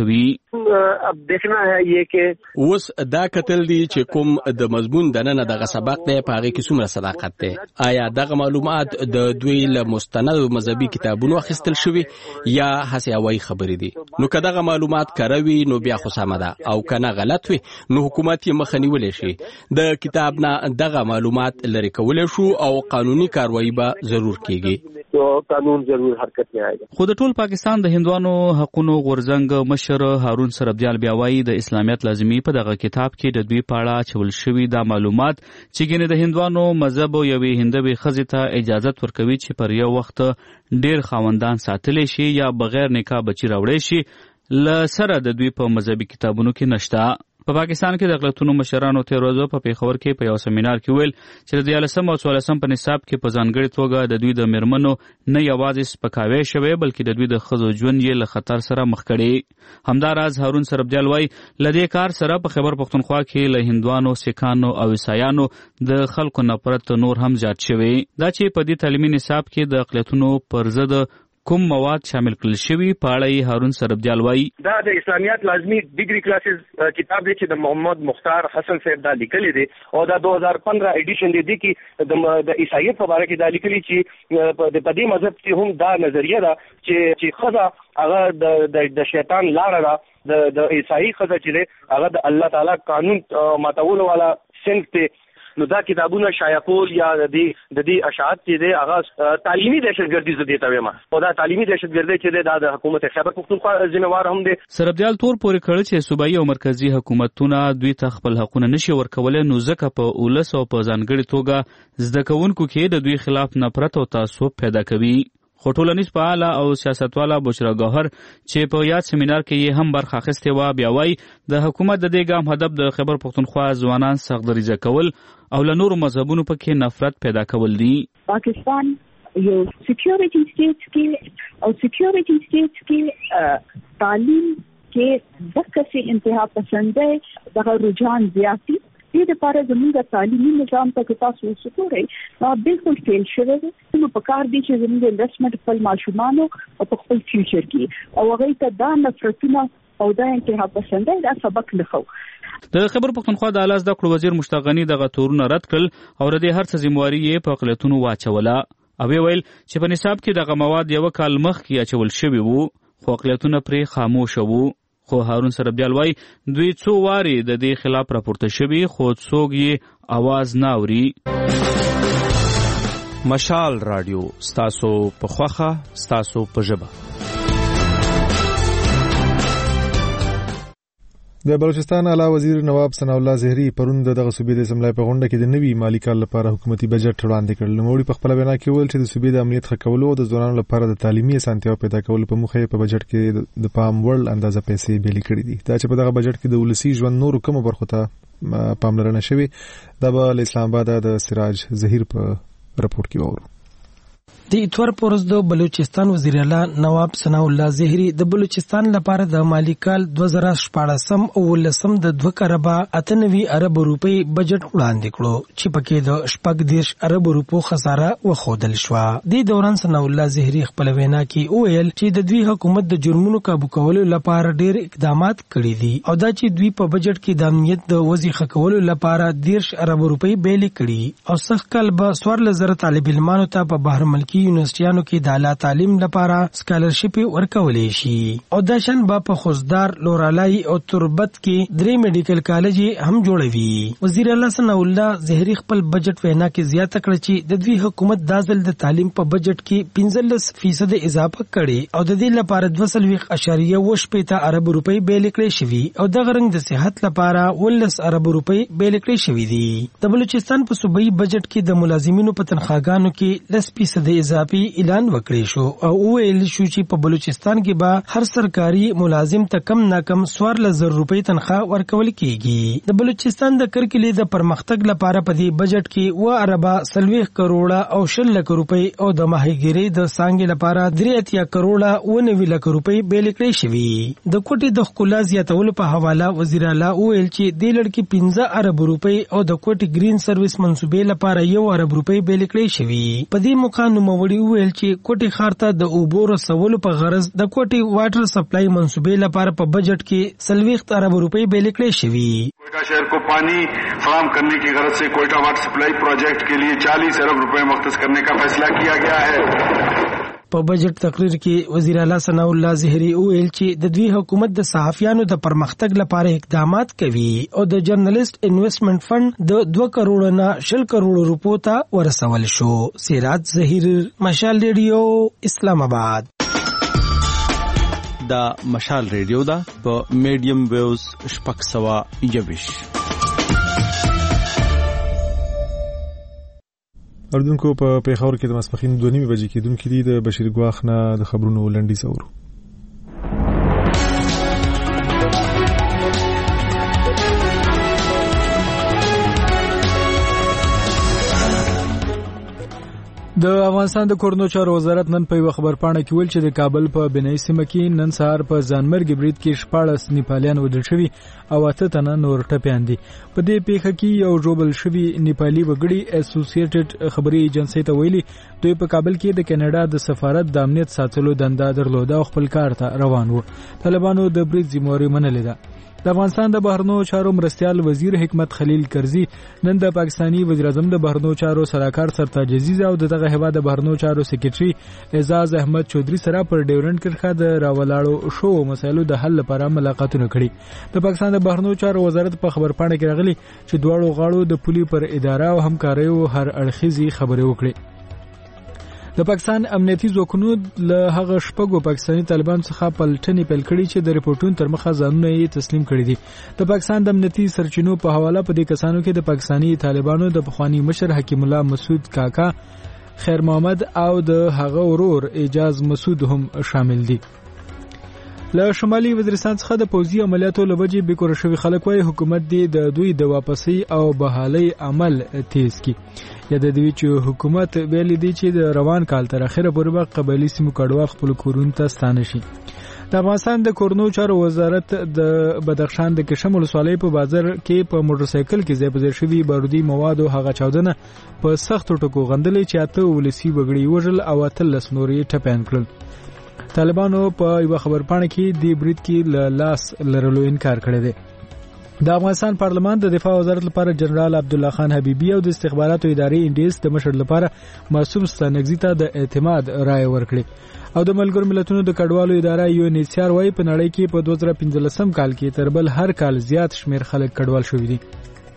F: अब देखना है ये कि
S: اوس دا کتل دي چې کوم د مضمون دننه دغه سبق دی په هغه کې څومره صداقت دی. آیا دغه معلومات د دوی له مستند مذهبي کتابونو اخیستل شوي یا هسې هوایي خبرې دي؟ نو که دغه معلومات کره وي نو بیا خو سمه ده، او که نه غلط وي نو حکومت یې مخه نیولی شي. د کتاب نه دغه معلومات لرې کولی شو او قانوني کاروایی به ضرور کیږي.
F: قانون ضرور حرکت میں آئے گا.
V: خو د ټول پاکستان د هندوانو حقونو غورځنګ مشر هارون سربدیال بیا وایي د اسلامیت لازمي په دغه کتاب کې د دوی په اړه چول شوي دا معلومات چې ګینه د هندوانو مذهب او یوې هندوې ښځې ته اجازت ورکوي چې پر یو وخت ډیر خاوندان ساتلی شي یا بغیر نکاح بچی راوړی شي له سره د دوی په مذهبي کتابونو کې نشته. په پاکستان کې د اقلیتونو مشرانو تیر ورځ په پیښور کې په یو سیمینار کې ویل چې د 14 او 14 په نصاب کې په ځانګړي توګه د دوی د میرمنو نه یوازې سپکاوی شوی بلکې د دوی د ښځو ژوند یې له خطر سره مخ کړي. همداراز هارون سربدیال وایي له دې کار سره په خیبر پښتونخوا کې له هندوانو، سیکانو او عیسایانو د خلکو نفرت نور هم زیات شوی. دا چې په دې تعلیمي نصاب کې د اقلیتونو پر ضد کوم مواد شامل کړل شوي په اړه یې هارون سربدیال وایي
F: دا د اسلامیات لازمي ډیګري کلاسز کتاب دی چې د محمد مختار حسن صاحب دا لیکلی دی او دا 2015 ایډیشن دی کې د عیسایت په اړه کې دا لیکلی چې په دې مذهب کې هم دا نظریه ده چې ښځه هغه د شیطان لاره ده، د عیسائی ښځه چې هغه د الله تعالی قانون ماتولو والا صنف دی. نو دا کتابونه شایع کول یا د دې اشاعت چې دی هغه تعلیمي دهشتګردي زه دې ته وایم او دا تعلیمي دهشتګردي چې دی دا د حکومت خیبر پښتونخوا ذمہوار هم دی.
V: سربدیال تور پورې کړ چې صوبایي او مرکزی حکومتونه دوی ته خپل حقونه نشي ورکولای، نو ځکه په اولس او په ځانګړي توګه زده کوونکو کې د دوی خلاف نفرت او تعصب پیدا کوي. خو ټولنیز فعاله او سیاستواله بشرا ګوهر چې په یاد سیمینار کې یې هم برخه اخیستې وه بیا وایي د حکومت د دې ګام هدف د خیبر پښتونخوا ځوانان سخت کول او له نورو مذهبونو پکې نفرت پیدا کول دي.
A: پاکستان یو سکیورټي سټیټ کې او سکیورټي سټیټ کې تعلیم کې دغه څه انتها پسند دی دغه رجحان زیاتی دې لپاره زموږ تعلیمي نظام ته تاسو وګورئ بالکل فیل شوی دی. نو په کار دي چې زموږ انویسټمنټ خپل ماشومانو او په خپل فیوچر کې او هغه ته دا نفرتونه او دا انتها پسند دا سبق لخوا.
V: د خیبر پښتونخوا د اعلی زده کړو وزیر مشتاق غني دغه تورونه رد کړل او د هر څه ذمہواری یې په اقلیتونو واچوله او ویل چې په نصاب کې دغه مواد یو کال مخکې اچول شوي وو خو اقلیتونه پرې خاموش وو. خو هارون سربدیال وایي دوی څو واري د دې خلاف راپورته شوي خو څوک یې आवाज نه اوري.
N: مشال رادیو ستاسو په خوخه ستاسو په ژبه.
B: د بلوچستان اعلی وزیر نواب ثناء الله زهري پرون دغه صوبې د اسمبلی په غونډه کې د نوي مالي کال لپاره حکومتي بجټ وړاندې کړ. نوموړي په خپل بیان کې ویل چې د صوبې د امنیت ښه کولو او د ځوانانو لپاره د تعلیمي اسانتیاو پیدا کولو په موخه په بجټ کې د پام وړ اندازه پیسې بیلې کړې دي. دا چې په دغه بجټ کې د ولسی ژوند نورو کومو برخو ته پاملرنه شوې دا به اسلام آباد د سراج ظهیر په رپورټ کې وورو.
C: د اتوار پورز د بلوچستان وزیر اعلی نواب ثناء الله زهري د بلوچستان لپاره د مالی کال 2014 او 2015 د 2.98 ارب روپی بجټ وړاندې کړو چې پکې د 14 ارب روپو خساره وخودل شو. د دوران ثناء الله زهري خپل وینا کې ویل چې د دوی حکومت د جرمونو کابو کولو لپاره ډېر اقدامات کړي دي او دا چې دوی په بجټ کې د امنیت د وظیفه کولو لپاره 10 ارب روپی بیل کړي او سخت کال به 14,000 طالب علمانو ته په بهر ملکی یونیورسيټیانو کې د اعلی تعلیم لپاره سکالرشپ ورکولې شي او د شان په خوزدار لورالای او تربت کې 3 میډیکل کالج هم جوړوي. وزیر اعلی ثناء الله زهري خپل بجټ وینا کې زیاته کړ چې د دوی حکومت د ځل د تعلیم په بجټ کې 15% اضافه کړي او د دې لپاره 2.8 ارب روپی بیل کړي شوی او د غرنګ د صحت لپاره 19 ارب روپی بیل کړي شوی دي. د بلوچستان په صوبایي بجټ کې د ملازمینو په تنخواګانو کې 10% اضافي اعلان وکړی شو او ویل شو چې په بلوچستان کې به هر سرکاري ملازم ته کم نه کم 14,000 روپۍ تنخواه ورکول کیږي. د بلوچستان د کرکلې د پرمختګ لپاره په دې بجټ کې 2 اربه 40 کروڑه او 6 لک روپۍ او د ماهیګیري د سانګې لپاره 3 کروڑه او 9 لک روپۍ بیل کړې شوې. د کوټې د خلا زیاتولو په حواله وزیر اعلی ویل چې د لړکی 15 ارب روپۍ او د کوټې گرین سرویس منصوبې لپاره 1 ارب روپۍ بیل کړې شوې. په دې موقع نو نوموړي وویل چې کوټي ښار ته د اوبو رسولو په غرض د کوټي واټر سپلای منصوبې لپاره په بجټ کې 40 ارب روپۍ بیل کړې شوې.
G: कोयटा शहर को पानी फराहम करने की गरज से कोयटा वाटर सप्लाई प्रोजेक्ट के लिए 40 अरब रुपए मुख्तस करने का फैसला किया गया है.
C: په بجټ تقریر کې وزیر اعلی ثناء الله زهري وویل چې د دوی حکومت د صحافیانو د پرمختګ لپاره اقدامات کوي او د جرنالست انویسټمنټ فند د 2 کروڑ نه 10 کروڑ روپو ته ورسول شو. سراج ظهیر، مشال ریډیو، اسلام آباد.
U: دا مشال ریډیو دا په میډیم ویوز 621.
B: اردوونکو په پیښور کې د ماسپخین 2:30 بجې کېدونکې دي. د بشیر ګواخ نه د خبرونو لنډیز اورو.
H: د افغانستان د کورنو چارو وزارت نن په یو خبرپاڼه کې ویل چې د کابل په بنای سیمه کې نن سهار په ځانمرګي برید کې 14 نیپالیان وژل شوي او 8 تنه نور ټپیان دي. په دې پیښه کې یو ژوبل شوی نیپالي وګړي اسوسییټډ خبري ایجنسی ته ویلي دوی په کابل کې د کینیډا د سفارت د امنیت ساتلو دنده درلوده او خپل کار ته روان وو. طالبانو د برید ذمہواری منلې ده. د افغانستان د بهرنیو چارو مرستیال وزیر حکمت خلیل کرزي نن د پاکستانی وزیر اعظم د بهرنیو چارو سلاکار سرتاج عزیز او دغه هیواد د بهرنیو چارو سکریټري اعزاز احمد چودري سره پر ډیورنډ کرښه د راولاړو شو مسایلو د حل لپاره ملاقاتونه کړي. د پاکستان د بهرنیو چارو وزارت په خبرپاڼه کې راغلي چې دواړو غاړو د پولي پر اداره او همکاریو هر اړخیزي خبرې وکړي. د پاکستان امنیتي ځواکونو له هغه شپږو پاکستاني طالبان څخه پلټنې پیل کړي چې د ریپورتونو تر مخه ځانونه یې تسلیم کړي دي. د پاکستان د امنیتي سرچینو په حواله په دې کسانو کې د پاکستاني طالبانو د پخوانی مشر حکیم الله مسعود کاکا، خیر محمد او د هغه ورور اعجاز مسعود هم شامل دي. له شمالي وزیرستان څخه د پوځي عملیاتو لوجې بیکور شوی خلک وايي حکومت د دوی د واپسی او بحالي عمل تیز کړي. یا د دوی چې حکومت ویلي دی چې د روان کال تر اخره پورې به قبایلي سیمو کډوال خپل کورونو ته ستانه شي. د افغانستان د کورنو چارو وزارت د بدخشان د کشم ولسوالۍ په بازار کې په موټر سایکل کې ځای په ځای شوي بارودي مواد او هغه چاودنه په سختو ټکو غندلې چې 8 ولسی وګړي وژل او 13 نورې ټپیان کړل. طالبانو په یو خبرپاڼه کې د برید کې لاس لرلو انکار کړی دی. د افغانستان پارلمان د دفاع وزارت لپاره جنرال عبد الله خان حبیبی او د استخباراتو ادارې انډیس د مشر لپاره معصوم ستانګزی ته د اعتماد رائے ورکړي. او د ملګرو ملتونو د کډوالو اداره UNHCR وايي په نړۍ کې په 2015 کال کې تر بل هر کال زیات شمیر خلک کډوال شوي دي.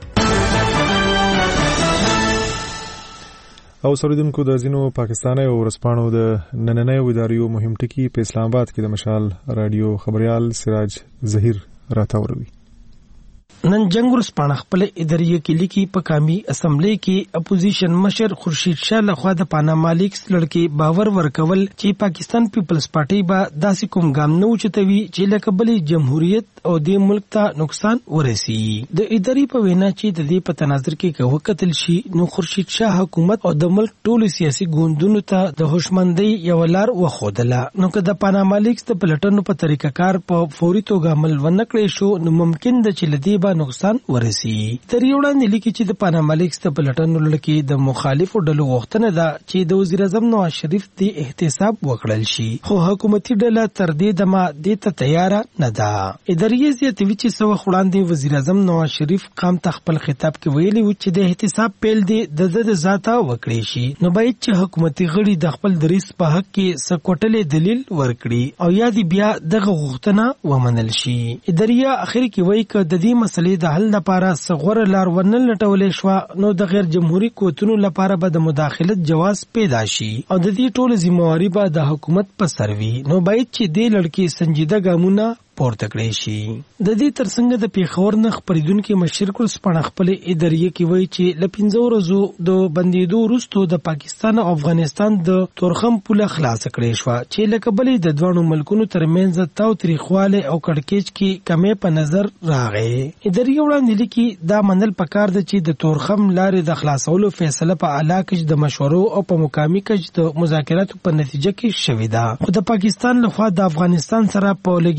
B: او سردونکو د ځینو پاکستاني او ورسپانو د نننۍ ادارو مهم ټکی په اسلام آباد کې د مشال رادیو خبريال سراج ظهیر راتاوروي.
C: نن جنگ ورسپانه خپل ادارې کې لیکي په قومي اسمبلی کې اپوزیشن مشر خورشید شاه لخوا د پاناما لیکس لړکې باور ورکول چې پاکستان پیپلز پارټي به داسې کوم ګام نه اوچتوي چې لکه بلې جمهوریت او د ملک ته نقصان ورسي. د ادارې په وینا چې د دې په تناظر کې وکتل شي نو خورشید شاه حکومت او د ملک ټولو سیاسي ګوندونو ته د هوشمندۍ یو لار وښودله. نو که د پاناما لیکس د پلټنو په طریقه کار په فوري توګه عمل ونکړي شو نو ممکن ده چې لدی نقصان ورسي. تر یو وړاندې لیکي چې د پاناما لیکس د پلټنو لړکې د مخالفو ډلو غوښتنه ده چې د وزیر اعظم نواز شریف د احتساب وکړل شي خو حکومتي ډله تر دې دمه دې ته تیار نه ده. ادارې زیاتوي چې څو وړاندې وزیر اعظم نواز شریف قام ته خپل خطاب کې ویلي و چې د احتساب پیل د ذاته وکړي شي نو باید چې حکومتي غړي د خپل دریس په حق کې سکوټلې دلیل ورکړي او یا دې بیا دغه غوښتنه ومنل شي. ادارې اخر کې وایي چې د دې مسلې د حل لپاره صغور لار ونل لټولې شو نو د غیر جمهوریت قوتونو لپاره به د مداخلت جواز پیدا شي او د دې ټول ذمہواری به د حکومت په سر وي. نو باید چې دې لړکې سنجیده ګامونه پورته کړی شي. د دې ترڅنګ د پیښور نه خبرېدونکو مشر کول سپڼه خپل ادارې کې وایي چې ل 15 ورځو د بندیدو وروسته د پاکستان او افغانستان د تورخم پوله خلاص کړی شو چې لکه بلې د دوه ملکونو ترمنځ تاو تاریخواله او کړکېچ کې کمې په نظر راغی. ادارې وړاندې لیکي دا منل پکار ده چې د تورخم لارې د خلاصولو فیصله په اعلی کچ د مشورو او په مقامي کچ د مذاکراتو په نتیجه کې شوې ده. خو د پاکستان لخوا د افغانستان سره په لګیدونکو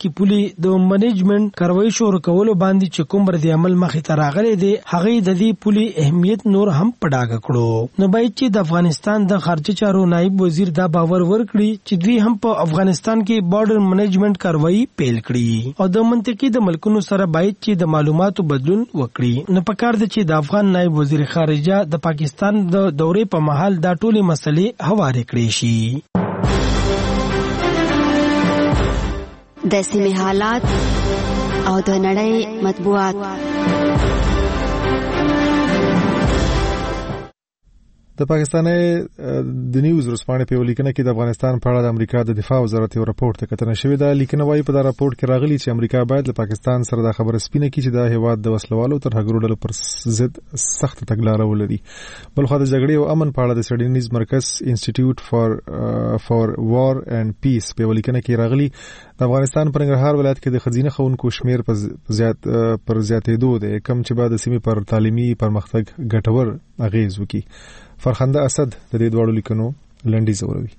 C: چې پولي د منیجمنت کاروي شروع کولو باندې چې کوم ردی عمل مخې ته راغلی دی هغه د دې پولي اهمیت نور هم پډاګه کړو. نو باید چې د افغانستان د خارجه چارو نائب وزیر دا باور ورکړي چې دوی هم په افغانستان کې بارډر منیجمنت کاروي پیل کړي او د منطقي د ملکونو سره باید چې د معلوماتو بدلون وکړي. نو پکار د چې د افغان نائب وزیر خارجه د پاکستان د دورې په مهال دا ټولې مسلې هوارې کړې شي.
J: د سیمې حالات او د نړۍ مطبوعات.
B: د پاکستاني د نیوز رسپانې په لیکنه کې د افغانستان په اړه د امریکا د دفاع وزارت یو راپور ته کتنه شوې ده. لیکنه وايي په دا راپور کې راغلي چې امریکا باید له پاکستان سره د خبره سپینه کړي چې د هیواد د وسلوالو تر هغو ډلو پر ضد سخت تګلاره ولري. بلخو د جګړې او امن په اړه د سټډینیز مرکز انسټیټیوټ فار وار اینڈ پیس په لیکنه کې راغلي د افغانستان په ننګرهار ولایت کې د خزینه خونکو شمیر پر زیاتېدو دی کم چې بعد د سیمې پر تعلیمي پرمختګ ګټور اغیز وکړي. فرخنده اسد د دې دوړو لیکنو لنډي زوروي.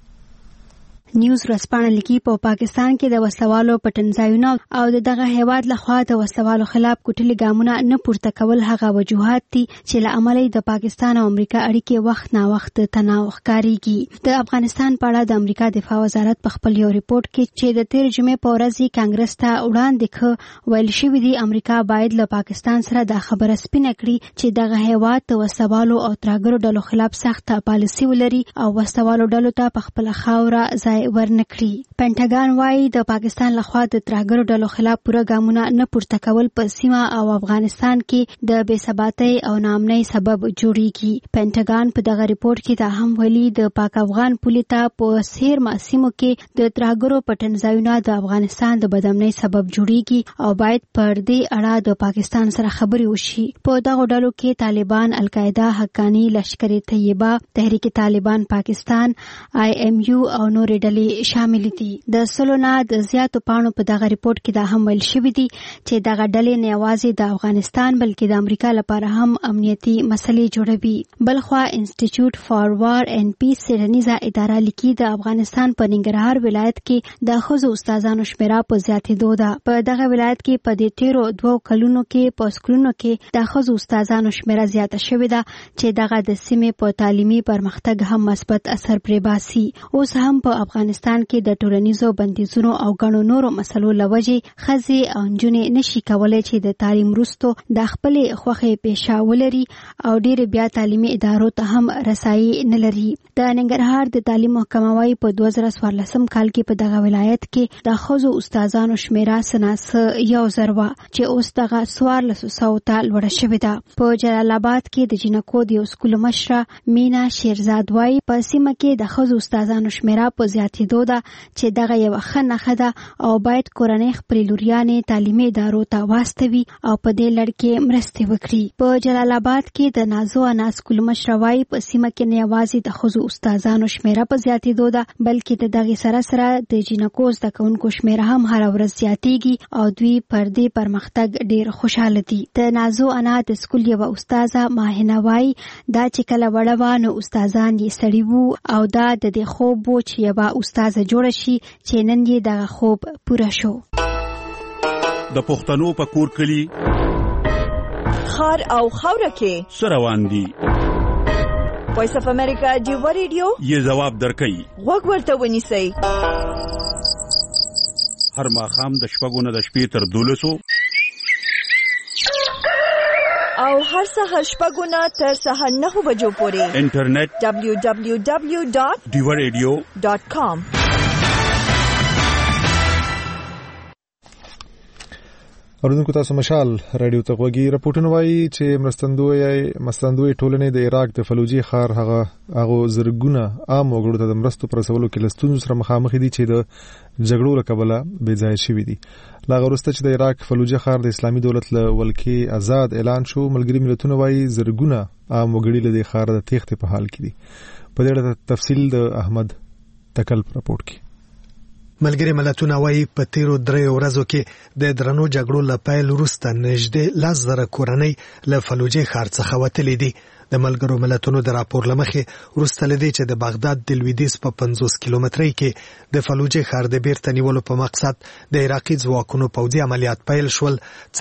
K: نیوز رسپانه لیکي په پاکستان کې د وسلوالو پټنځایونه او دغه هیواد لخوا د وسلوالو خلاف کوټلي ګامونه نه پورته کول هغه وجوهات دي چې له امله د پاکستان او امریکا اړیکې وخت نا وخت تناو ښکاریږي. د افغانستان په اړه د امریکا دفاع وزارت په خپل یو ریپورت کې چې د 13 جمعې په ورځ کانګرس ته وړاندې کړ ویل شوی دی امریکا باید له پاکستان سره د خبره سپینه کړي چې دغه هیواد د وسلوالو او ترهګرو ډلو خلاف سخت پالیسي ولري او وسلوالو ډلو ته په خپل خاوره ځای ورنکړي. پینټاګان وايي د پاکستان لخوا د ترهګرو ډلو خلاف پوره ګامونه نه پورته کول په سیمه او افغانستان کې د بې ثباتۍ او ناامنۍ سبب جوړیږي. پینټاګان په دغه ریپورت کې دا هم ویلي د پاک افغان پولې ته په سیمه سیمو کې د ترهګرو پټنځایونه د افغانستان د بدامنۍ سبب جوړیږي او باید پر دې اړه د پاکستان سره خبرې وشي. په دغه ډلو کې طالبان، القاعده، حقانی لشکر طیبه، تحریک طالبان پاکستان، IMU او نور شامل دي. د سلونا د زیاتو پاڼو په دغه ریپورت کې دا هم ویل شوی دی چې دغه ډلې نه یوازې د افغانستان بلکې د امریکا لپاره هم امنیتي مسلې جوړوي. بلخوا انسټیټیوټ فار وار اینڈ پیس سټډینیز اداره لیکي د افغانستان په ننګرهار ولایت کې د ښځو استادانو شمیره په زیاتېدو ده. په دغه ولایت کې په دې تیرو 2 کلونو کې په سکولونو کې د ښځو استادانو شمیره زیاته شوې ده چې دغه د سیمې په تعلیمي پرمختګ هم مثبت اثر پرې باسي. اوس هم په افغانستان کې د ټولنیزو بندیزونو او غنو نورو مسلو لوجې ښځې او نجونې نشي کولای چې د تعلیم وروسته د خپلې خوښې پیشه ولري او ډېر بیا تعلیمي ادارو ته هم رسایي نه لري. د ننګرهار د تعلیم محکمه وايي په 2014 کال کې په دغه ولایت کې د ښځو استادانو شمیره سناسه 1000 وه چې اوس دغه 1400 ته لوړه شوې ده. په جلال آباد کې د جنکو د یو سکول مشره مینا شیرزاد وايي په سیمه کې د ښځو استادانو شمیره په زیاتېدو ده چې دغه یو ښه نښه ده او باید کورنۍ خپلې لوریانې تعلیمي ادارو ته واستوي او په دې لړ کې مرستې وکړي. په جلال آباد کې د نازو انا سکول مشره وايي په سیمه کې نه یوازې د ښځو استادانو شمیره په زیاتېدو ده بلکې د دغې سره سره د جینکو زده کوونکو شمیره هم هره ورځ زیاتېږي او دوی پر دې پرمختګ ډېر خوشحاله دي. د نازو انا د سکول یوه استاده ماهنه وايي دا چې کله وړه وه نو استادان یې سړي وو او دا د دې خوب و چې یوه استاده جوړه شي چې نن یې دغه خوب پوره شو.
U: د پښتنو په کور کلی
W: خار او خاوره کې
U: سروان دي.
W: وایس اف امریکا ډیو ریډیو
U: یې جواب درکړي.
W: غوږ ورته ونیسئ.
U: هر ماښام د شپږو نه د شپې تر 12
W: او هر سهار شپږو نه تر سهار 9 بجو پورې
U: انټرنیټ
W: www.diwaradio.com.
B: اوریدونکو تاسو مشال رادیو ته غوږی. راپورټونه وایي چې مرستندوی ټولنې د عراق د فلوجي ښار هغه زرګونه عام وګړو ته د مرستو پر رسولو کې له ستونزو سره مخامخ دي چې د جګړو له کبله بې ځایه شوي دي. لا وروسته چې د عراق فلوجي ښار د اسلامي دولت له ولکې آزاد اعلان شو ملګري ملتونه وایي زرګونه عام وګړي له دې ښار د تېښتې په حال کې دي. په دې اړه تفصیل د احمد تکل راپورټ کې.
X: ملګری ملتونه وايي په تیرو 3 ورځو کې د درنو جګړو له پیل وروسته نږدې 10,000 کورنۍ له فلوجي ښار څخه وتلې دي. د ملګرو ملتونو د راپور لمخې وروسته لدی چې د بغداد د لویدیځ په 50 کیلومترۍ کې د فلوجې ښار د بیرته نیولو په مقصد د عراقي ځواکونو پوځي عملیات پیل شول.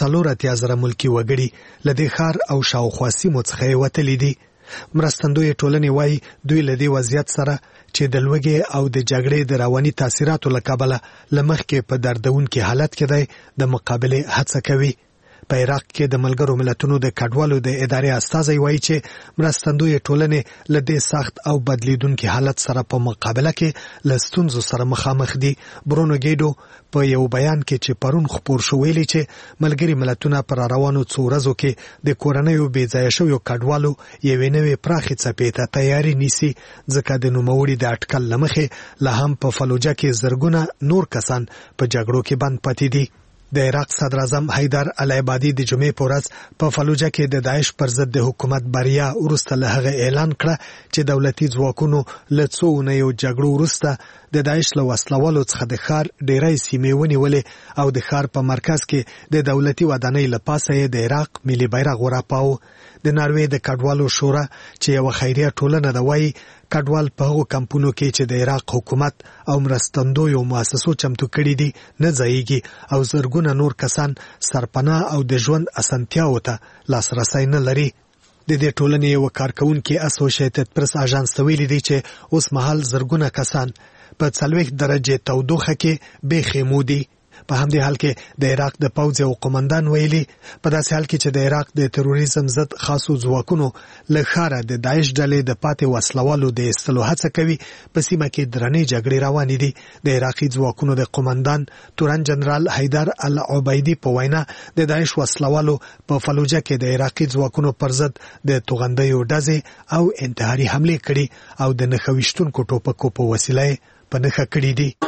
X: 4,000 ملکي وګړي له دې ښار او شاوخوا سیمو څخه وتلي دي. مرستندوی ټولنې وایي دوی له دې وضعیت سره چې د لوږې او د جګړې د رواني تاثیراتو له کبله له مخکې په دردونکي حالت کې دی د مقابلې هڅه کوي. په عراق کې د ملګرو ملتونو د کډوالو د ادارې استازی وایي چې مرستندوی ټولنې له دې سخت او بدلیدونکي حالت سره په مقابله کې له ستونزو سره مخامخ دي. برونو ګیډو په یو بیان کې چې پرون خپور شو ویلي چې ملګري ملتونه پر روانو څو ورځو کې د کورنیو بې ځایه شویو کډوالو یوې نوې پراخې څپې ته تیاری نیسي ځکه د نوموړي د اټکل له مخې لا هم په فلوجه کې زرګونه نور کسان په جګړو کې بند پاتې دي. د عراق صدر اعظم حیدر العبادي د جمعې په ورځ په فلوجه کې د داعش پر ضد د حکومت بریا وروسته له هغه اعلان کړ چې دولتي ځواکونو له څو اونیو جګړو وروسته د داعش له وسلوالو څخه د ښار ډیری سیمې ونیولې او د ښار په مرکز کې د دولتي ودانۍ له پاسه یې د عراق ملي بیرغ ورپاوه. د ناروې د کډوالو شورا چې یو خیریه ټولنه ده وایي کډوال په هغو کمپونو کې چې د عراق حکومت او مرستندویو مؤسسو چمتو کړي دي نه ځایږي او زرګونه نور کسان سرپناه او د ژوند اسانتیاوو ته لاسرسی نه لري. د دې ټولنې یو کارکونکي اسوسییټډ پریس اژانس ته ویلي دی چې اوس مهال زرګونه کسان په 40 درجه تودوخه کې بې خیمو دي. په همدې حال کې د عراق د پوځ او قومندان ویلي په داسې حال کې چې د عراق د تروریزم ضد خاصو ځواکونو له ښاره د داعش ډلې د پاتې وسلوالو د ایستلو هڅه کوي په سیمه کې درنې جګړې روانې دي. د عراقي ځواکونو د قومندان تورن جنرال حیدر العبیدي په وینا د داعش وسلوالو په فلوجه کې د عراقي ځواکونو پر ضد د توغندیو ډزې او انتحاري حملې کړي او د نښویشتونکو ټوپکو په وسیله په نښه کړي دي.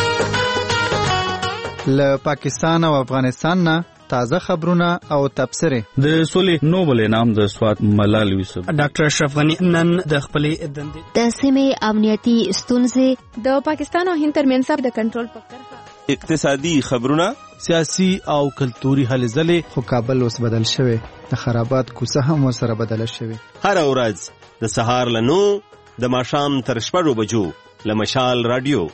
D: له پاکستان او افغانستان نه تازه خبرونه او تبصرې.
V: د سولې نوبل انعام د سوات ملال یوسف
E: ډاکټر اشرف غنی نن د خپلې دندې
K: د سیمې امنیتي ستونزې
P: د پاکستان او هند ترمنځ د کنټرول په کرښه
Q: اقتصادي خبرونه
Y: سیاسي او کلتوري هلې ځلې.
D: خو کابل اوس بدل شوی د خرابات کوڅه هم ورسره بدله شوی.
Q: هر ورځ د سهار له 9 د ماښام تر 6 بجو له مشال رادیو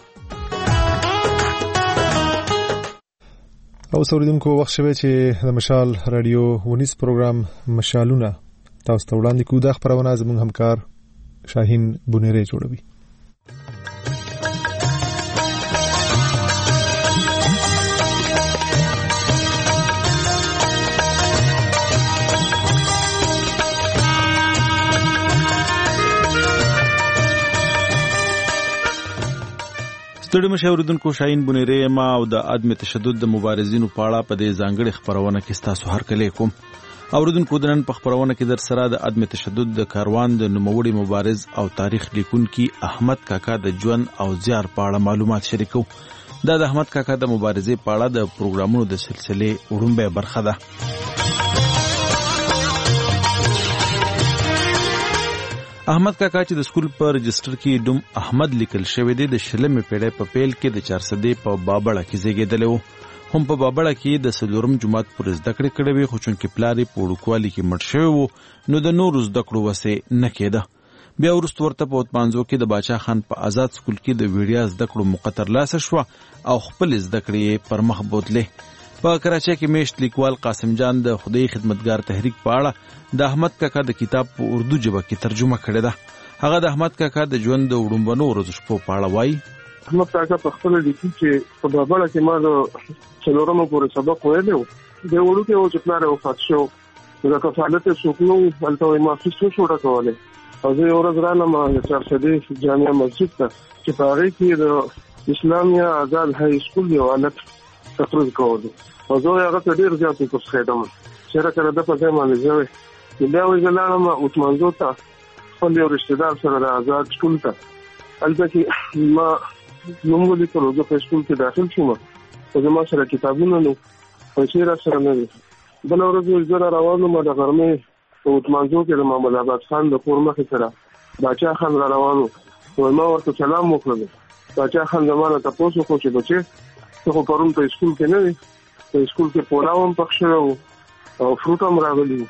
B: او اوریدونکو وخت شوی چې د مشال رادیو ونیس پروګرام مشالونه تاسو ته وړاندې کوو. د خبرونه زموږ همکار شاهین بونیری جوړوي.
V: ستړي مشاوردونکو شاهین بونیری ما او د عدم تشدد د مبارزینو په اړه په دې ځانګړي خبرونه کې تاسو هرکلی کوم. اوریدونکو د نن په خبرونه کې در سره د عدم تشدد د کاروان د نوموړي مبارز او تاریخ لیکونکي احمد کاکا د ژوند او زیار په اړه معلومات شریکو. دا د احمد کاکا د مبارزې په اړه د پروګرامونو د سلسله وړومبه برخه ده. احمد کاکا چې د سکول په رجستر کې دوم احمد لیکل شوی دی د شلمې پیړۍ په پیل کې د 400 په بابړه کې زیږیدلی و. هم په بابړه کې د څلورم جماعت پورې زده کړې کړې وې خو چونکې پلار یې په وړوکوالي کې مړ شوی و نو د نورو زده کړو وسې نه کېده. بیا وروسته ورته په وطمانځو کې د باچا خان په آزاد سکول کې د ویډیا زده کړو موقع ترلاسه شوه او خپل زده کړې پر مخ بوتلې. په کراچۍ کې میشت لیکوال قاسم جان د خدای خدمتګار تحریک په اړه د احمد کاکا د کتاب په اردو ژبه کې ترجمه کړې ده. هغه د احمد کاکا د ژوند د وړومبنو ورځو شپو په اړه وایي.
Z: احمد کاکا په خپل لیکي چې په بابړه کې ما د څلورمو پورې سبق ویلی و. د وړوکې و چې پلار یې وفات شو د کفالت یې څوک نه و هلته ما فیس نشو ډکولی او زه یو ورځ رالم د چارسدې جامع مسجد ته چې په هغې کې د اسلامیه آزاد های سکول یو حالت تقریر کولو او زه هغه ته ډېر زیات وکوسېدم چېرې که د ده په ځای باندې زه وې بیا وایي زه لاړم وطمانځو ته خپل یو رشتهدار سره د آزاد سکول ته هلته کې ما نوم ولیکلو زه په سکول کې داخل شوم خو زما سره کتابونه نه پیسې را سره نه وي. بله ورځ زه را روان وم د غرمې په وطمانځو کې د محمد آباد خان د کور مخې سره باچا خان را روان و ما ورته سلام وکړلو. باچا خان زما نه تپوس وکړو چې بچې ته خو پرون په سکول کې نه وې په سکول کې پولاو هم پخ شوی و او فروټ هم راغلي وو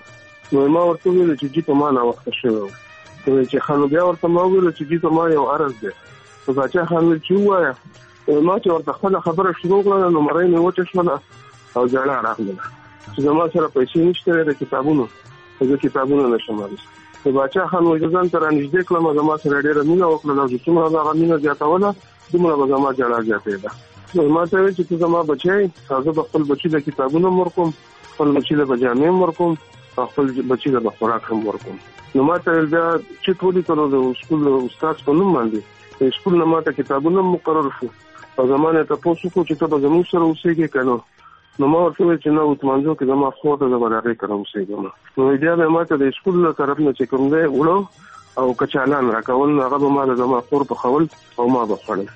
Z: نو ما ورته ویل چې جی په ما نه وخت شوی و چې خانو بیا ورته ما ویل چې جی په ما یو عرض دی نو باچا خان ویل چې ووایه ما چې ورته خپله خبره شروع کړله نو مرۍ مې وچه شوله او ژړا راغله چې زما سره پیسې نشته د کتابونو زه کتابونه نشم اخیستی نو باچا خان وایي زه ځان ته رانږدې کړم زما سره ډېره مینه وکړله او چې څومره به هغه مینه زیاتوله دومره به زما ژړا زیاتېده نو ما ته ویل چې ته زما بچی او زه به خپل بچي له کتابونه هم ورکوم خپل بچي له به جامې هم ورکوم او خپل بچي له به خوراک هم ورکوم نو ما ته ویل بیا چټ ولیکلو د سکول استاد په نوم باندې د سکول نه ما ته کتابونه هم مقرر شو او زمانه تاسو کو چې ته به زموږ سره اوسېږې کنه نو ما ورته ویل چې نه وتمنځو کې زما خور ته زه به د هغې کره اوسېږم نو بیا به ما ته د سکول له طرف نه چې کوم دی وړو او کچالان راکول هغه به ما د زما خور پخول او ما به خوړل.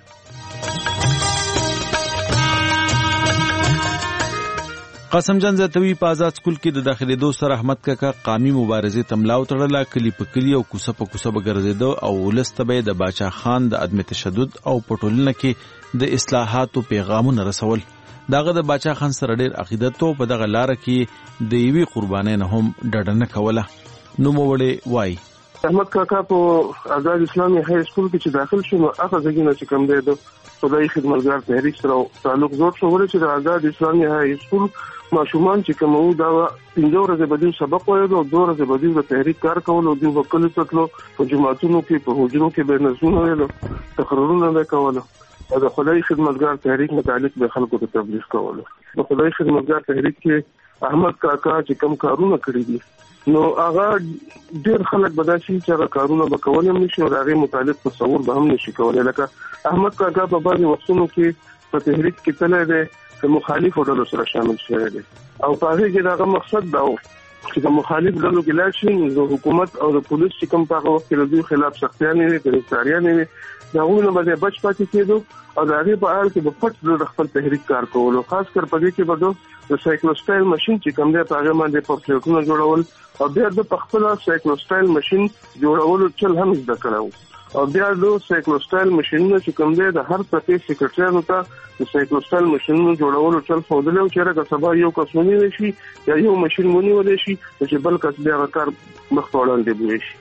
U: قاسم جان زتوی په آزاد سکول کې د داخليدو سره احمد کاکا قامي مبارزې تملاو تړله کلی په کلی او کوڅه په کوڅه به ګرځېده او ولس ته به د باچا خان د عدم تشدد او په ټولنه کې د اصلاحاتو پیغامونه رسول. داغه د باچا خان سره ډېر عقیدت او په دغه لار کې د یوې قربانۍ نه هم ډډه نه کوله. نو موړې وای
Z: احمد کاکا په آزاد اسلامي های سکول کې چې داخل شو نو هغه ځای نه چې کوم دی د خدای خدمتګار تحریک سره تعلق جوړ شو ولې چې د آزاد اسلامي های سکول ماشومان چې کوم دا 15 ورځې بدیل سبق وایي او 2 ورځې بدیل د تحریک کار کول او د وکیل تطلو په جماعتونو کې په حجرو کې به نظمونه ویل تقریرونه به کول او د خدای خدمتګار تحریک متعلق به خلکو ته تبلیغ کول. د خدای خدمتګار تحریک کې احمد کاکا چې کوم کارونه کړی دي نو هغه ډېر خلک بداشي چې هغه کارونه به کول هم نشي او هغه متعلق تصور به هم نشي کولای. لکه احمد کاکا په بعض وختونو کې په تحریک کې تللی دی د مخالفو ډلو سره شامل شوی دی او په هغې کې د هغه مقصد دا و چې د مخالف ډلو کې لاړ شي د حکومت او د پولیس چې کوم په هغه وخت کې د دوی خلاف سختیانې وي ګرفتاریانې وي د هغوی نه به دی بچ پاتې کېدو او د هغې په اړه کې به پټ د خپل تحریک کار کولو خاص کر په دې کې به د سایکلوسټایل ماشین چې کوم دی په هغې باندې پمفلیټونه جوړول او بیا د په خپله سایکلوسټایل ماشین جوړولو چل هم زده کړی و او بیا د سایکلوسټایل ماشینونه چې کوم دی د هر پرتې سیکرټریانو ته د سایکلوسټایل ماشینونو جوړولو چل ښودلی و چې هغه سبا یو کس ونیولی شي یا یو ماشین ونیولی شي چې بل کس بیا هغه کار مخ ته وړاندې بوی شي.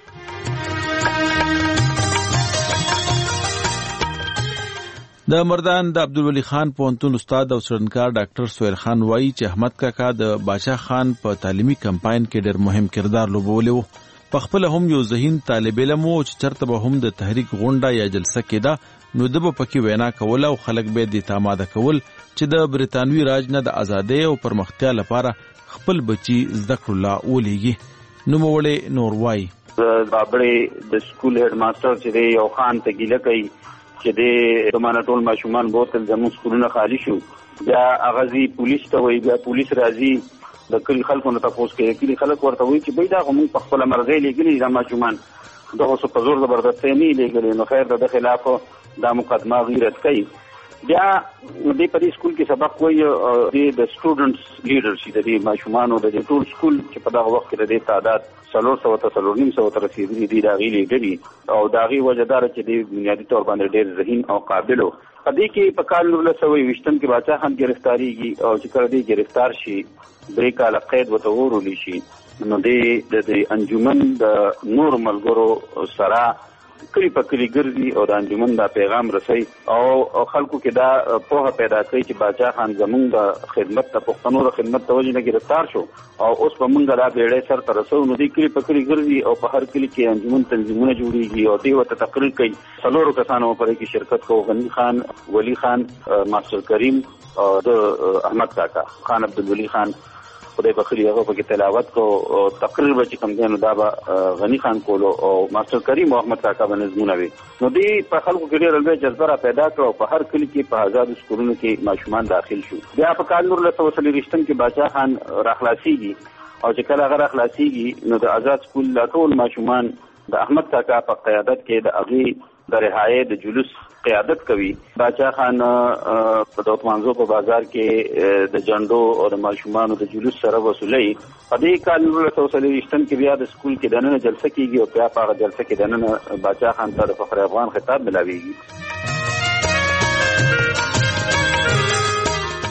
U: د مردان د عبدالولي خان پوهنتون استاد او څېړنکار ډاکټر سهیل خان وایي چې احمد کاکا د باچا خان په تعلیمي کمپاین کې ډېر مهم کردار لوبولی و. په خپل هم یو ذهین طالب علم و چې چرته به هم د تحریک غونډه یا جلسه کېده نو د به پکې وینا کوله او خلک به د تاماده کول چې د برطانوي راج نه د ازادۍ او پرمختیا لپاره خپل بچي زده کړو لا ولېږي. نو موړې نور وای
I: بابړې د سکول هډ ماستر چې دی یو خان ته ګیله کوي چې د زمانه ټول ماشومان بوتل زموږ سکولونه خالی شو بیا هغه پولیس ته وایي بیا پولیس راځي د کلی خلکو نه تاسو کې کلی خلک ورته وایي چې بای دا موږ په خپل مرزي لګلې دا ماشومان دغه څه په زور زبردستۍ نه لګلې نو خیر د خلاف دا مقدمه غیرت کوي. بیا د پدې سکول کې سبق وایي د سټوډنټس لیډر شي د ماشومانو د ټول سکول چې په دغه وخت کې د تعداد 300 تر رسیدلي دي دا غي لیډري او دا غي وجدار چې د بنیادی تور باندې ډېر ذهین او قابل و. پدې کې په کال 1920 کې باچا خان گرفتاریږي او چې کله دې گرفتار شي درې کاله قید ورته ورولی شي نو د انجمن د نور ملګرو سره کلی په کلی ګرځي او د انجمن دا پیغام رسوي او خلکو کې دا پوهه پیدا کوي چې باچا خان زمونږ د خدمت ته پښتنو د خدمت ته وجې نه ګرفتار شو او اوس په مونږ دا بیړۍ سر ته رسو نو دې کلی په کلی ګرځي او په هر کلی کې انجمن تنظیمونه جوړیږي او دې ورته تقریر کوي. 4 کسانو پرې کې شرکت کوي غنی خان ولی خان ماستر کریم او د احمد کاکا خان عبدالولی خان خدای بخیر هغه په تلاوت کو تقریر به کوم دینو دا به غنی خان کولو او ماستر کریم او احمد کاکا باندې زمونه وي نو دی په خلکو کې ډېر لوی جذبه را پیدا کړو په هر کلی کې په آزاد سکولونو کې ماشومان داخل شو. بیا په کال 1940 کې باچا خان راخلاصيږي او چې کله هغه راخلاصيږي نو د آزاد سکول لا ټول ماشومان د احمد کاکا په قیادت کې د اغي د رهایی د جلوس قیادت کوي. باچا خان په دوتمانزو په بازار کې د جنډو او د ماشومانو د جلوس سره وصولي. په دې کال 1940 کې بیا د سکول کې دننه جلسه کیږي او بیا په هغه جلسه کې دننه باچا خان ته د فخر افغان خطاب ملاويږي.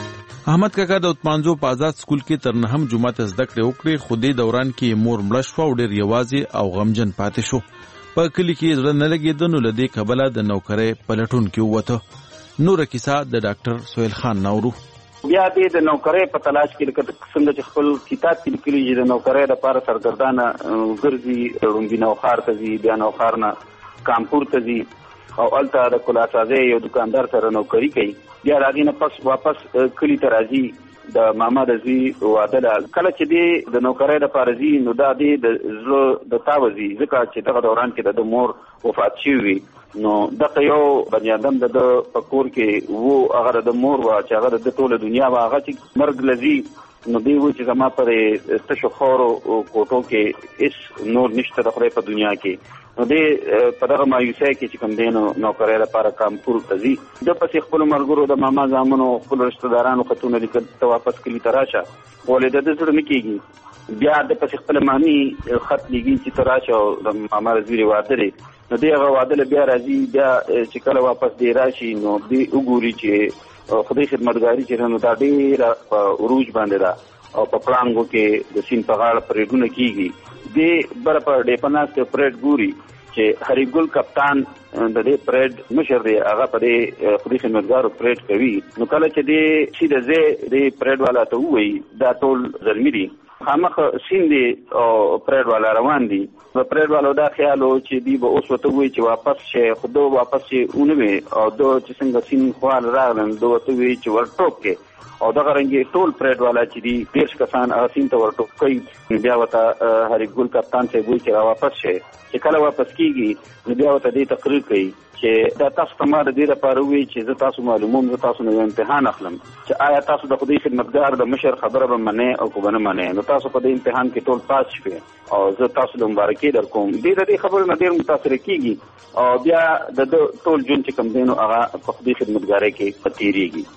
U: احمد کاکا د اتمانزو په آزاد سکول کې تر 9 جماعت زده کړې وکړې، خو دې دوران کې مور مړه شوه او ډېر یوازې او غمجن پاتې شو. په کلي کې زړه نه لګېده، نو له دې کبله د نوکرۍ پلټون کې ووته. نوره کیسه د ډاکټر سهیل خان ناورو.
I: بیا دې د نوکرۍ په تلاش کې لکه څنګه چې خپل کتاب کې لیکلي چې د نوکرۍ لپاره سرګردانه ګرځي، ړومبي نوښار ته ځي، بیا نوښار نه کانپور ته ځي او هلته د کلاسازۍ یو دکاندار سره نوکري کوي. بیا د هغې نه پس واپس کلي ته راځي، د ماما د زوی واده ده. کله چې دی د نوکرۍ لپاره ځي نو دا دی د زړه د تاوه ځي، ځکه چې دغه دوران کې د مور وفات شوي وي. نو دغه یو بني ادم د په کور کې و، هغه د مور وه چې هغه د ټوله دنیا وه، هغه چې مرګ له ځي نو دی و چې زما پر تشو خورو کوټو کې هېڅ نور نشته د خدای په دنیا کې. نو دی په دغه مایوسۍ کې چې کوم دی نو نوکرۍ لپاره کانپور ته ځي. ده پسې خپلو ملګرو د ماما زامنو خپلو رشتهدارانو خطونه لیکل ته واپس کلي ته راشه، ولې د ده زړه نه کېږي. بیا د پسې خپله مامي خط لیږي چې ته راشه او د ماما د زوی واده دی. نو دی هغه واده له بیا راځي، بیا چې کله واپس دی راشي نو دی وګوري چې خدای خدمتګاري چې نو دا ډېره په عروج باندې ده او په پړانګو کې د سیند په غاړه پریډونه کېږي. دی بره په ډیپه ناست پریډ ګوري چې حریف ګل کپتان د دې پریډ مشر دی، هغه په دې خدای خدمتګارو پریډ کوي. نو کله چې دی سیده ځای د پریډ والا ته ووایي دا ټول زلمي دي، خامخ سیند دی او پریډ والا روان دي. په پریډ والو دا خیال و چې دی به اوس ورته ووایي چې واپس شي، خو ده واپس چې ونه وي او ده چې څنګه سیند خوال راغلل ده ورته ووایي چې ورټوپ کې. او دغه رنګې ټول پریډ والا چې دي 30 کسان هغه سیند ته ورټوپ کوي. بیا ورته حریف ګل کپتان صاحب وایي چې واپس شي. چې کله واپس کېږي نو بیا ورته دې تقریر کوي چې دا تاسو ته ما د دې لپاره ووایي چې زه تاسو معلوموم، زه تاسو نه یو امتحان اخلم چې آیا تاسو د خدای خدمتګار د مشر خبره به منئ او که به نه منئ. نو تاسو په دې امتحان کې ټول پاس شوې او زه تاسو له مبارکۍ در کوم. دې د دې خبرو نه ډېر متاثره کېږي او بیا د ټول ژوند چې کوم دی نو هغه په خدای خدمتګارۍ کې تېرېږي.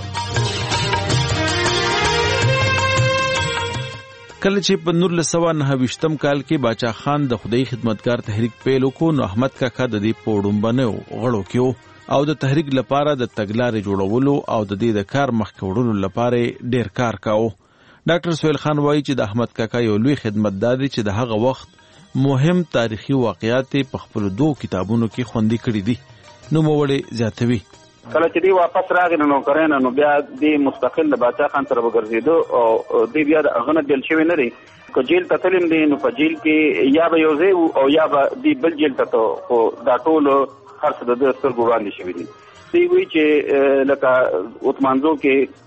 U: کله چې په 1929 کال کې باچا خان د خدای خدمتګار تحریک پیل وکړو، نو احمد کاکا د دې په وړومبنیو غړو کې او د تحریک لپاره د تګلارې جوړولو او د دې د کار مخکې وړلو لپاره ډېر کار کاوه. ډاکټر سهیل خان وایي چې د احمد کاکا یو لوی خدمتدار دی چې د هغه وخت مهم تاریخي واقعیات په خپلو 2 کتابونو کې خوندي کړي دي. نوموړی زیاتوي
I: کله چې دی واپس راغی نو نوکرۍ نه نو بیا دی مستقل د باچا خان سره وګرځېده او دی بیا د هغه نه بېل شوی نه دی. که جیل ته تللی دی نو په جیل کې یا به یو ځای وو او یا به دی بل جیل ته ته، خو دا ټول هر څه د ده سترګو وړاندې شوي دي. دی وایي چې لکه اتمانزو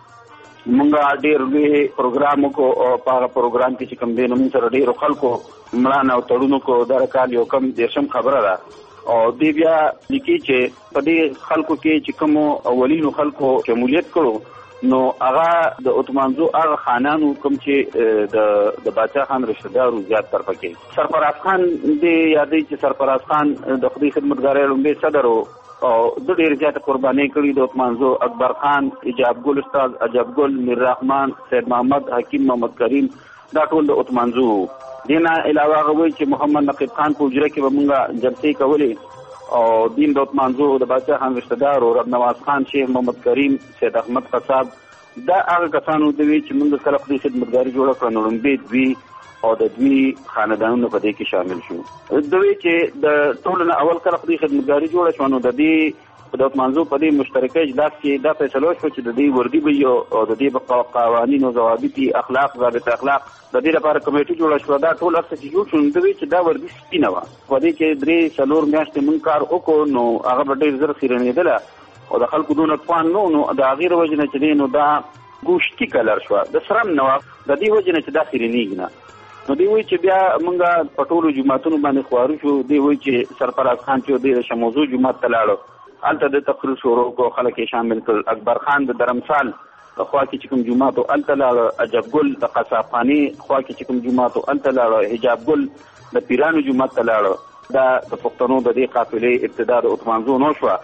I: کې مونږ ډېر لوی پروګرام وکړو او په هغه پروګرام کې چې کوم دی نو مونږ سره ډېرو خلکو مړانه او تړون وکړو. دغه کال یو کم 10 خبره ده او دی بیا لیکي چې په دې خلکو کې چې کومو اولینو خلکو شمولیت کړو نو هغه د اتمانزو هغه خانانو کوم چې د باچا خان رشتهدارو زیات تر پکې. سرفراز خان دی یادوي چې سرفراز خان د خدای خدمتګارۍ لومړی صدر او د ډېر زیاته قربانۍ کړي د اتمانزو. اکبر خان، ایجاب ګل استاد، عجب ګل، میر رحمان، سید محمد، حکیم محمد کریم، دا ټول د اتمانزو. دینا علاوه هغه وایي چې محمد نقیب خان په حجره کې به مونږ جلسې کولې او دین د اتمانزو د باچا خان رشتهدارو رب نواز خان، شیخ محمد کریم، سید احمد قصاب، دا هغه کسانو ته وایي چې مونږ کله خدای خدمتګاري جوړه کړه نو لومړی دوی او د دوی خاندانونه په دې کې شامل شو. دوی چې د ټولو نه اول کله خدای خدمتګاري جوړه شوه نو د دې د اتمانزو په دې مشترکه اجلاس کې دا فیصله وشوه چې د دې وردي به او د دې به قوانین او ضوابط اخلاق ضابط اخلاق د دې لپاره کمیټه جوړه شوه. دا ټول هر څه چې جوړ شو نو دوی چې دا وردي سپینه وه، په دې کې 3-4 میاشتې مونږ کار وکړو نو هغه به ډېر زر خیرنېدله او د خلکو دونه توان نه و. نو د هغې د وجې نه چې دی نو دا ګوشتي کلر شوه، د سرم نه وه، د دې وجې نه چې دا خیرنېږي نه. نو دی وایي چې بیا مونږ په ټولو جوماتونو باندې خوارو شو. دی وایي چې سرفراز خان چې دی د شموزو جومات ته لاړو، هلته د تقریر شروع کړو، خلک یې شامل کړل. اکبر خان د درمسال خوا کې چې کوم جومات و هلته لاړه، عجب ګل د قصابخانې خوا کې چې کوم جومات و هلته لاړه، حجاب ګل د پیرانو جومات ته لاړه. دا د پښتنو د دې قافلې ابتدا د اتمانزو نه شوه.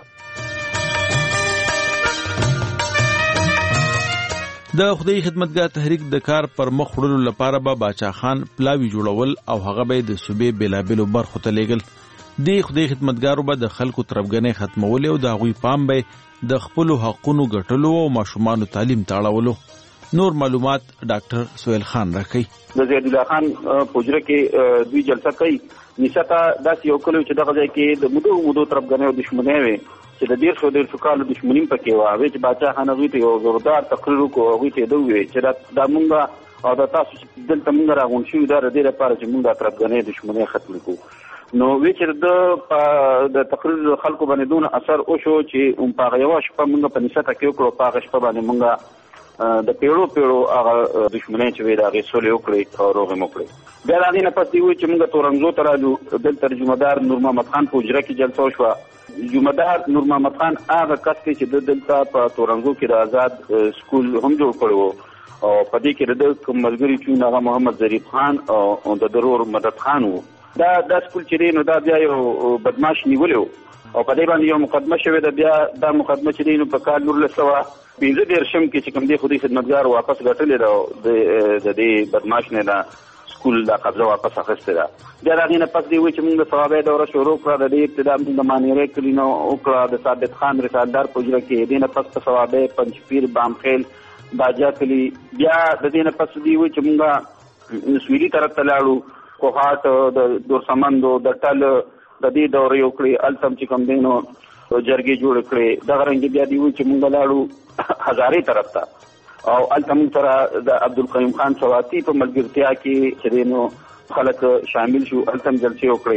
U: د خدای خدمتګار تحریک د کار پر مخ وړلو لپاره به باچا خان پلاوی جوړول او هغه به د صوبې بېلابېلو برخو ته لیږل. د خدای خدمتګارو به د خلکو طرفګنۍ ختمولې او د هغوی پام به د خپل حقونو ګټلو او ماشومان تعلیم ته اړولو. نور معلومات ډاکټر سہیل خان راکړي.
I: د زید الله خان پوجره کې دوی جلسه کوي. نشته داسې یو کلو چې دغه ځای کې د مودو طرفګنۍ او دښمنۍ وي چې د 150 کالو دښمنۍ پکې وه. هغې چې باچا خان هغوی ته یو زوردار تقریر وکړو. هغوی ته یې ده وویل چې دا مونږ او دا تاسو چې دلته مونږ راغونډ شوي دا د دې لپاره چې مونږ دا طرفګنۍ دښمنۍ ختم کړو. نو وی چې د تقریر خلکو باندې دونه اثر وشو چې په هغه یوه شپه مونږ په نشته کې وکړو. په هغه شپه باندې مونږ د پیړو هغه دښمنۍ چې وي د هغې سولې وکړې او روغې مو کړې. بیا د هغې نه پس دوی وایي چې مونږ تورنګزو ته رالو. دلته د جمعهدار نور محمد خان په حجره کې جلسه وشوه. جمعهدار نور محمد خان هغه کس دی چې د دلته په تورنګزو کې د آزاد سکول هم جوړ کړی و او په دې کې د ده کوم ملګري چې هغه محمد ظریف خان او د ضرور مدد خان و. دا سکول چې دی نو دا بیا یو بدماش نیولی و او په دې باندې یو مقدمه شوې ده. بیا دا مقدمه چې دی نو په کال 1915 کې چې کوم دی خو دې خدمتګار واپس ګټلې ده د دې بدماش نه دا سکول دا قبضه واپس اخیستې ده. بیا د هغې نه پس دی وایي چې مونږ د ثوابۍ دوره شروع کړه. د دې ابتدا مونږ د مانیرۍ کلي نه وکړه د ثابت خان رسالدار په حجره کې. دې نه پس په ثوابۍ پنجپیر بامخیل باجا کلي. بیا د دې نه پس دی وایي چې مونږ سویلي طرف ته لاړو. کوهاټ د دورسمند د ټل د دې دورې وکړې. هلته هم چې کوم دی نو جرګې جوړې کړې. دغه رنګې بیا دی وایي چې مونږ لاړو هزارې طرف ته او هلته مونږ سره د عبدالقیوم خان سواتي په ملګرتیا کې چې دی نو خلک شامل شو. هلته هم جلسې وکړې.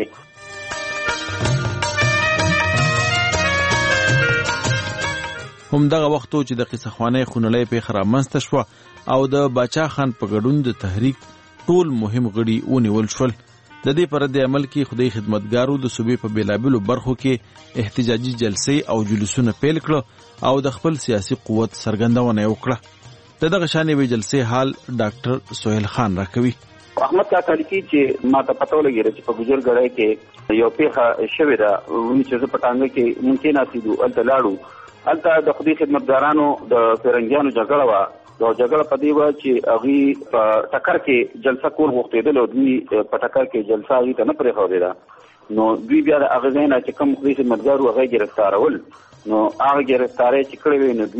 U: همدغه وخت چې د قصه خوانۍ خونړۍ پیښه رامنځته شوه او د باچا خان په ګډون د تحریک ټول مهم غړي ونیول شول. د دې پر رد عمل کې خدای خدمتګارو د صوبې په بیلابیلو برخو کې احتجاجي جلسې او جلوسونه پیل کړه او د خپل سیاسي قوت څرګندونه وکړه. دغه شانې وی جلسې حال ډاکټر سہیل خان راکوي.
I: احمد کاکا لیکي چې ما ته پته ولګېده چې په ګجرګړی کې یو پیښه شوې ده. چې زه په ټانګه کې مونږ کېناستېدو هلته لاړو. هلته د خدای خدمتګارانو د فرنګیانو جګړه وه. دا جګړه په دې وه چې هغوی په ټکر کې جلسه کول غوښتېدل او دوی په ټکر کې جلسه هغوی ته نه پرېښودېده. نو دوی بیا د هغه ځای نه چې کوم خدای خدمتګار وو هغه یې ګرفتارول. نو هغه ګرفتارۍ چې کړې وې نو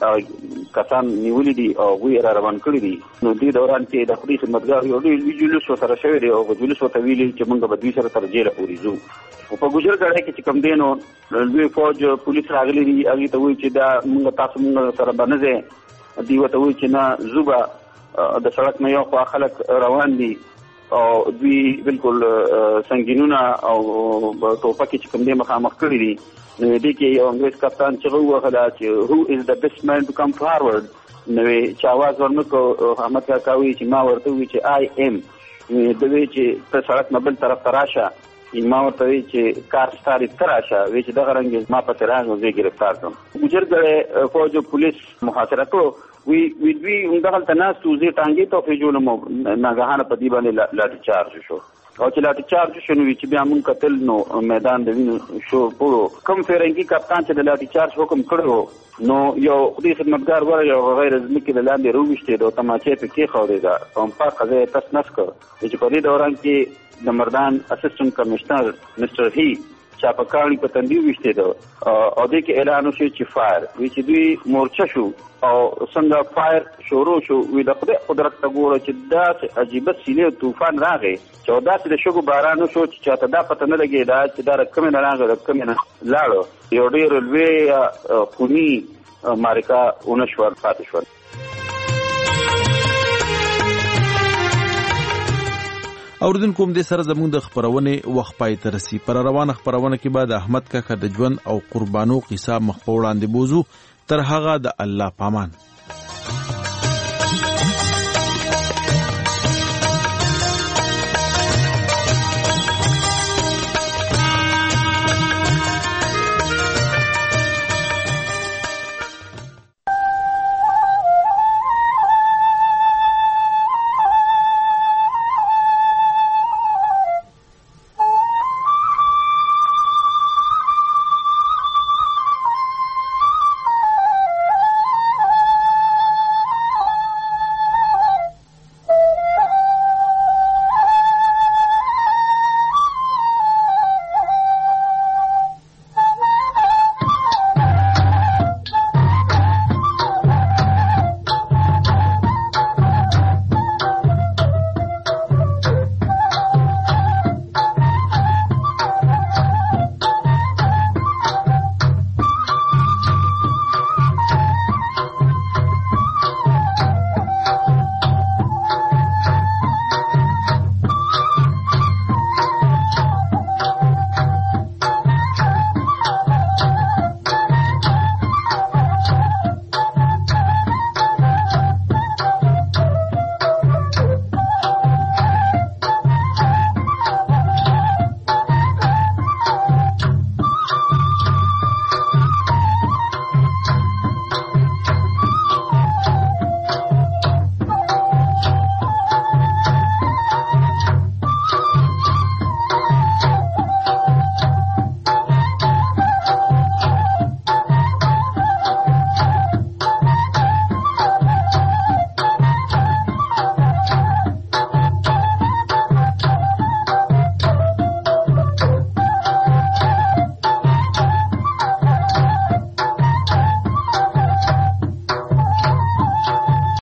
I: دوی کسان نیولي دي او هغوی یې را روان کړي دي. نو دې دوران کې د خدای خدمتګار یو لوی جلوس ورسره شوی دی او جلوس ورته ویلي چې موږ به دوی سره تر جیله پورې ځو. خو په ګجرګړی کې چې کوم دی نو لوی فوج پولیس راغلي دي. هغې ته وایي چې دا تاسو موږ سره به نه ځئ. دوی ورته وایي چې نه ځو به. د سړک نه یو خوا خلک روان دي او دوی بالکل سنګینونه او ټوپکې چې کوم دی مخامخ کړي دي. نو دې کې یو انګریز کپتان چغه ووهله چې هو از د بیسټ مین ټو کم فارورډ. نو چې اواز ورنکړو احمد کاکا وایي چې ما ورته ووایي چې آی ایم. ده وایي چې ته سړک نه بل طرف ته راشه. ما ورته وایي چې کار ستا دې ته راشه. وایي چې دغه رنګ ما پسې راغی زه یې ګرفتار کړم. ګجرګړی فوج او پولیس محاصره کړو. وی دوی همدغلته ناست وو. زه ټانګې ته وخېجولم او ناګهانه په دې باندې لاټي چارج شو. او چې لاټي چارج شو نو چې بیا مونږ کتل نو میدان د وینو شو پورو. کوم فرنګي کپتان چې د لاټي چارج حکم کړی نو یو خدای خدمتګار ور یو غیر ځمکې د لاندې راوویشتې او تماچې پې کېښودېده او په قضا یې تس نس کړ. چې په دې دوران کې د مردان اسسټنټ کمشنر مسټر هی چاپکاڼي په تندي وویشتېده او دې کې اعلان وشو چې فایر. وی چې دوی مورچه شو او څنګه فایر شروع شو. وی د خدای قدرت ته ګوره چې داسې عجیبه سیلې او طوفان راغی چې داسې د شګو باران وشو چې چاته دا پته نه لګېده چې دا د کومې نه راغی د کومې نه لاړه. یو ډېر لوی خوني معرکه ونه شوه پاتې شول.
U: اوردونکو هم دې سره زموږ د خپرونې وخت پای ته رسي. پر روانه خپرونه کې به د احمد کاکا د ژوند او قربانو قصه مخ په وړاندې بوزو. تر هغه د الله پامان.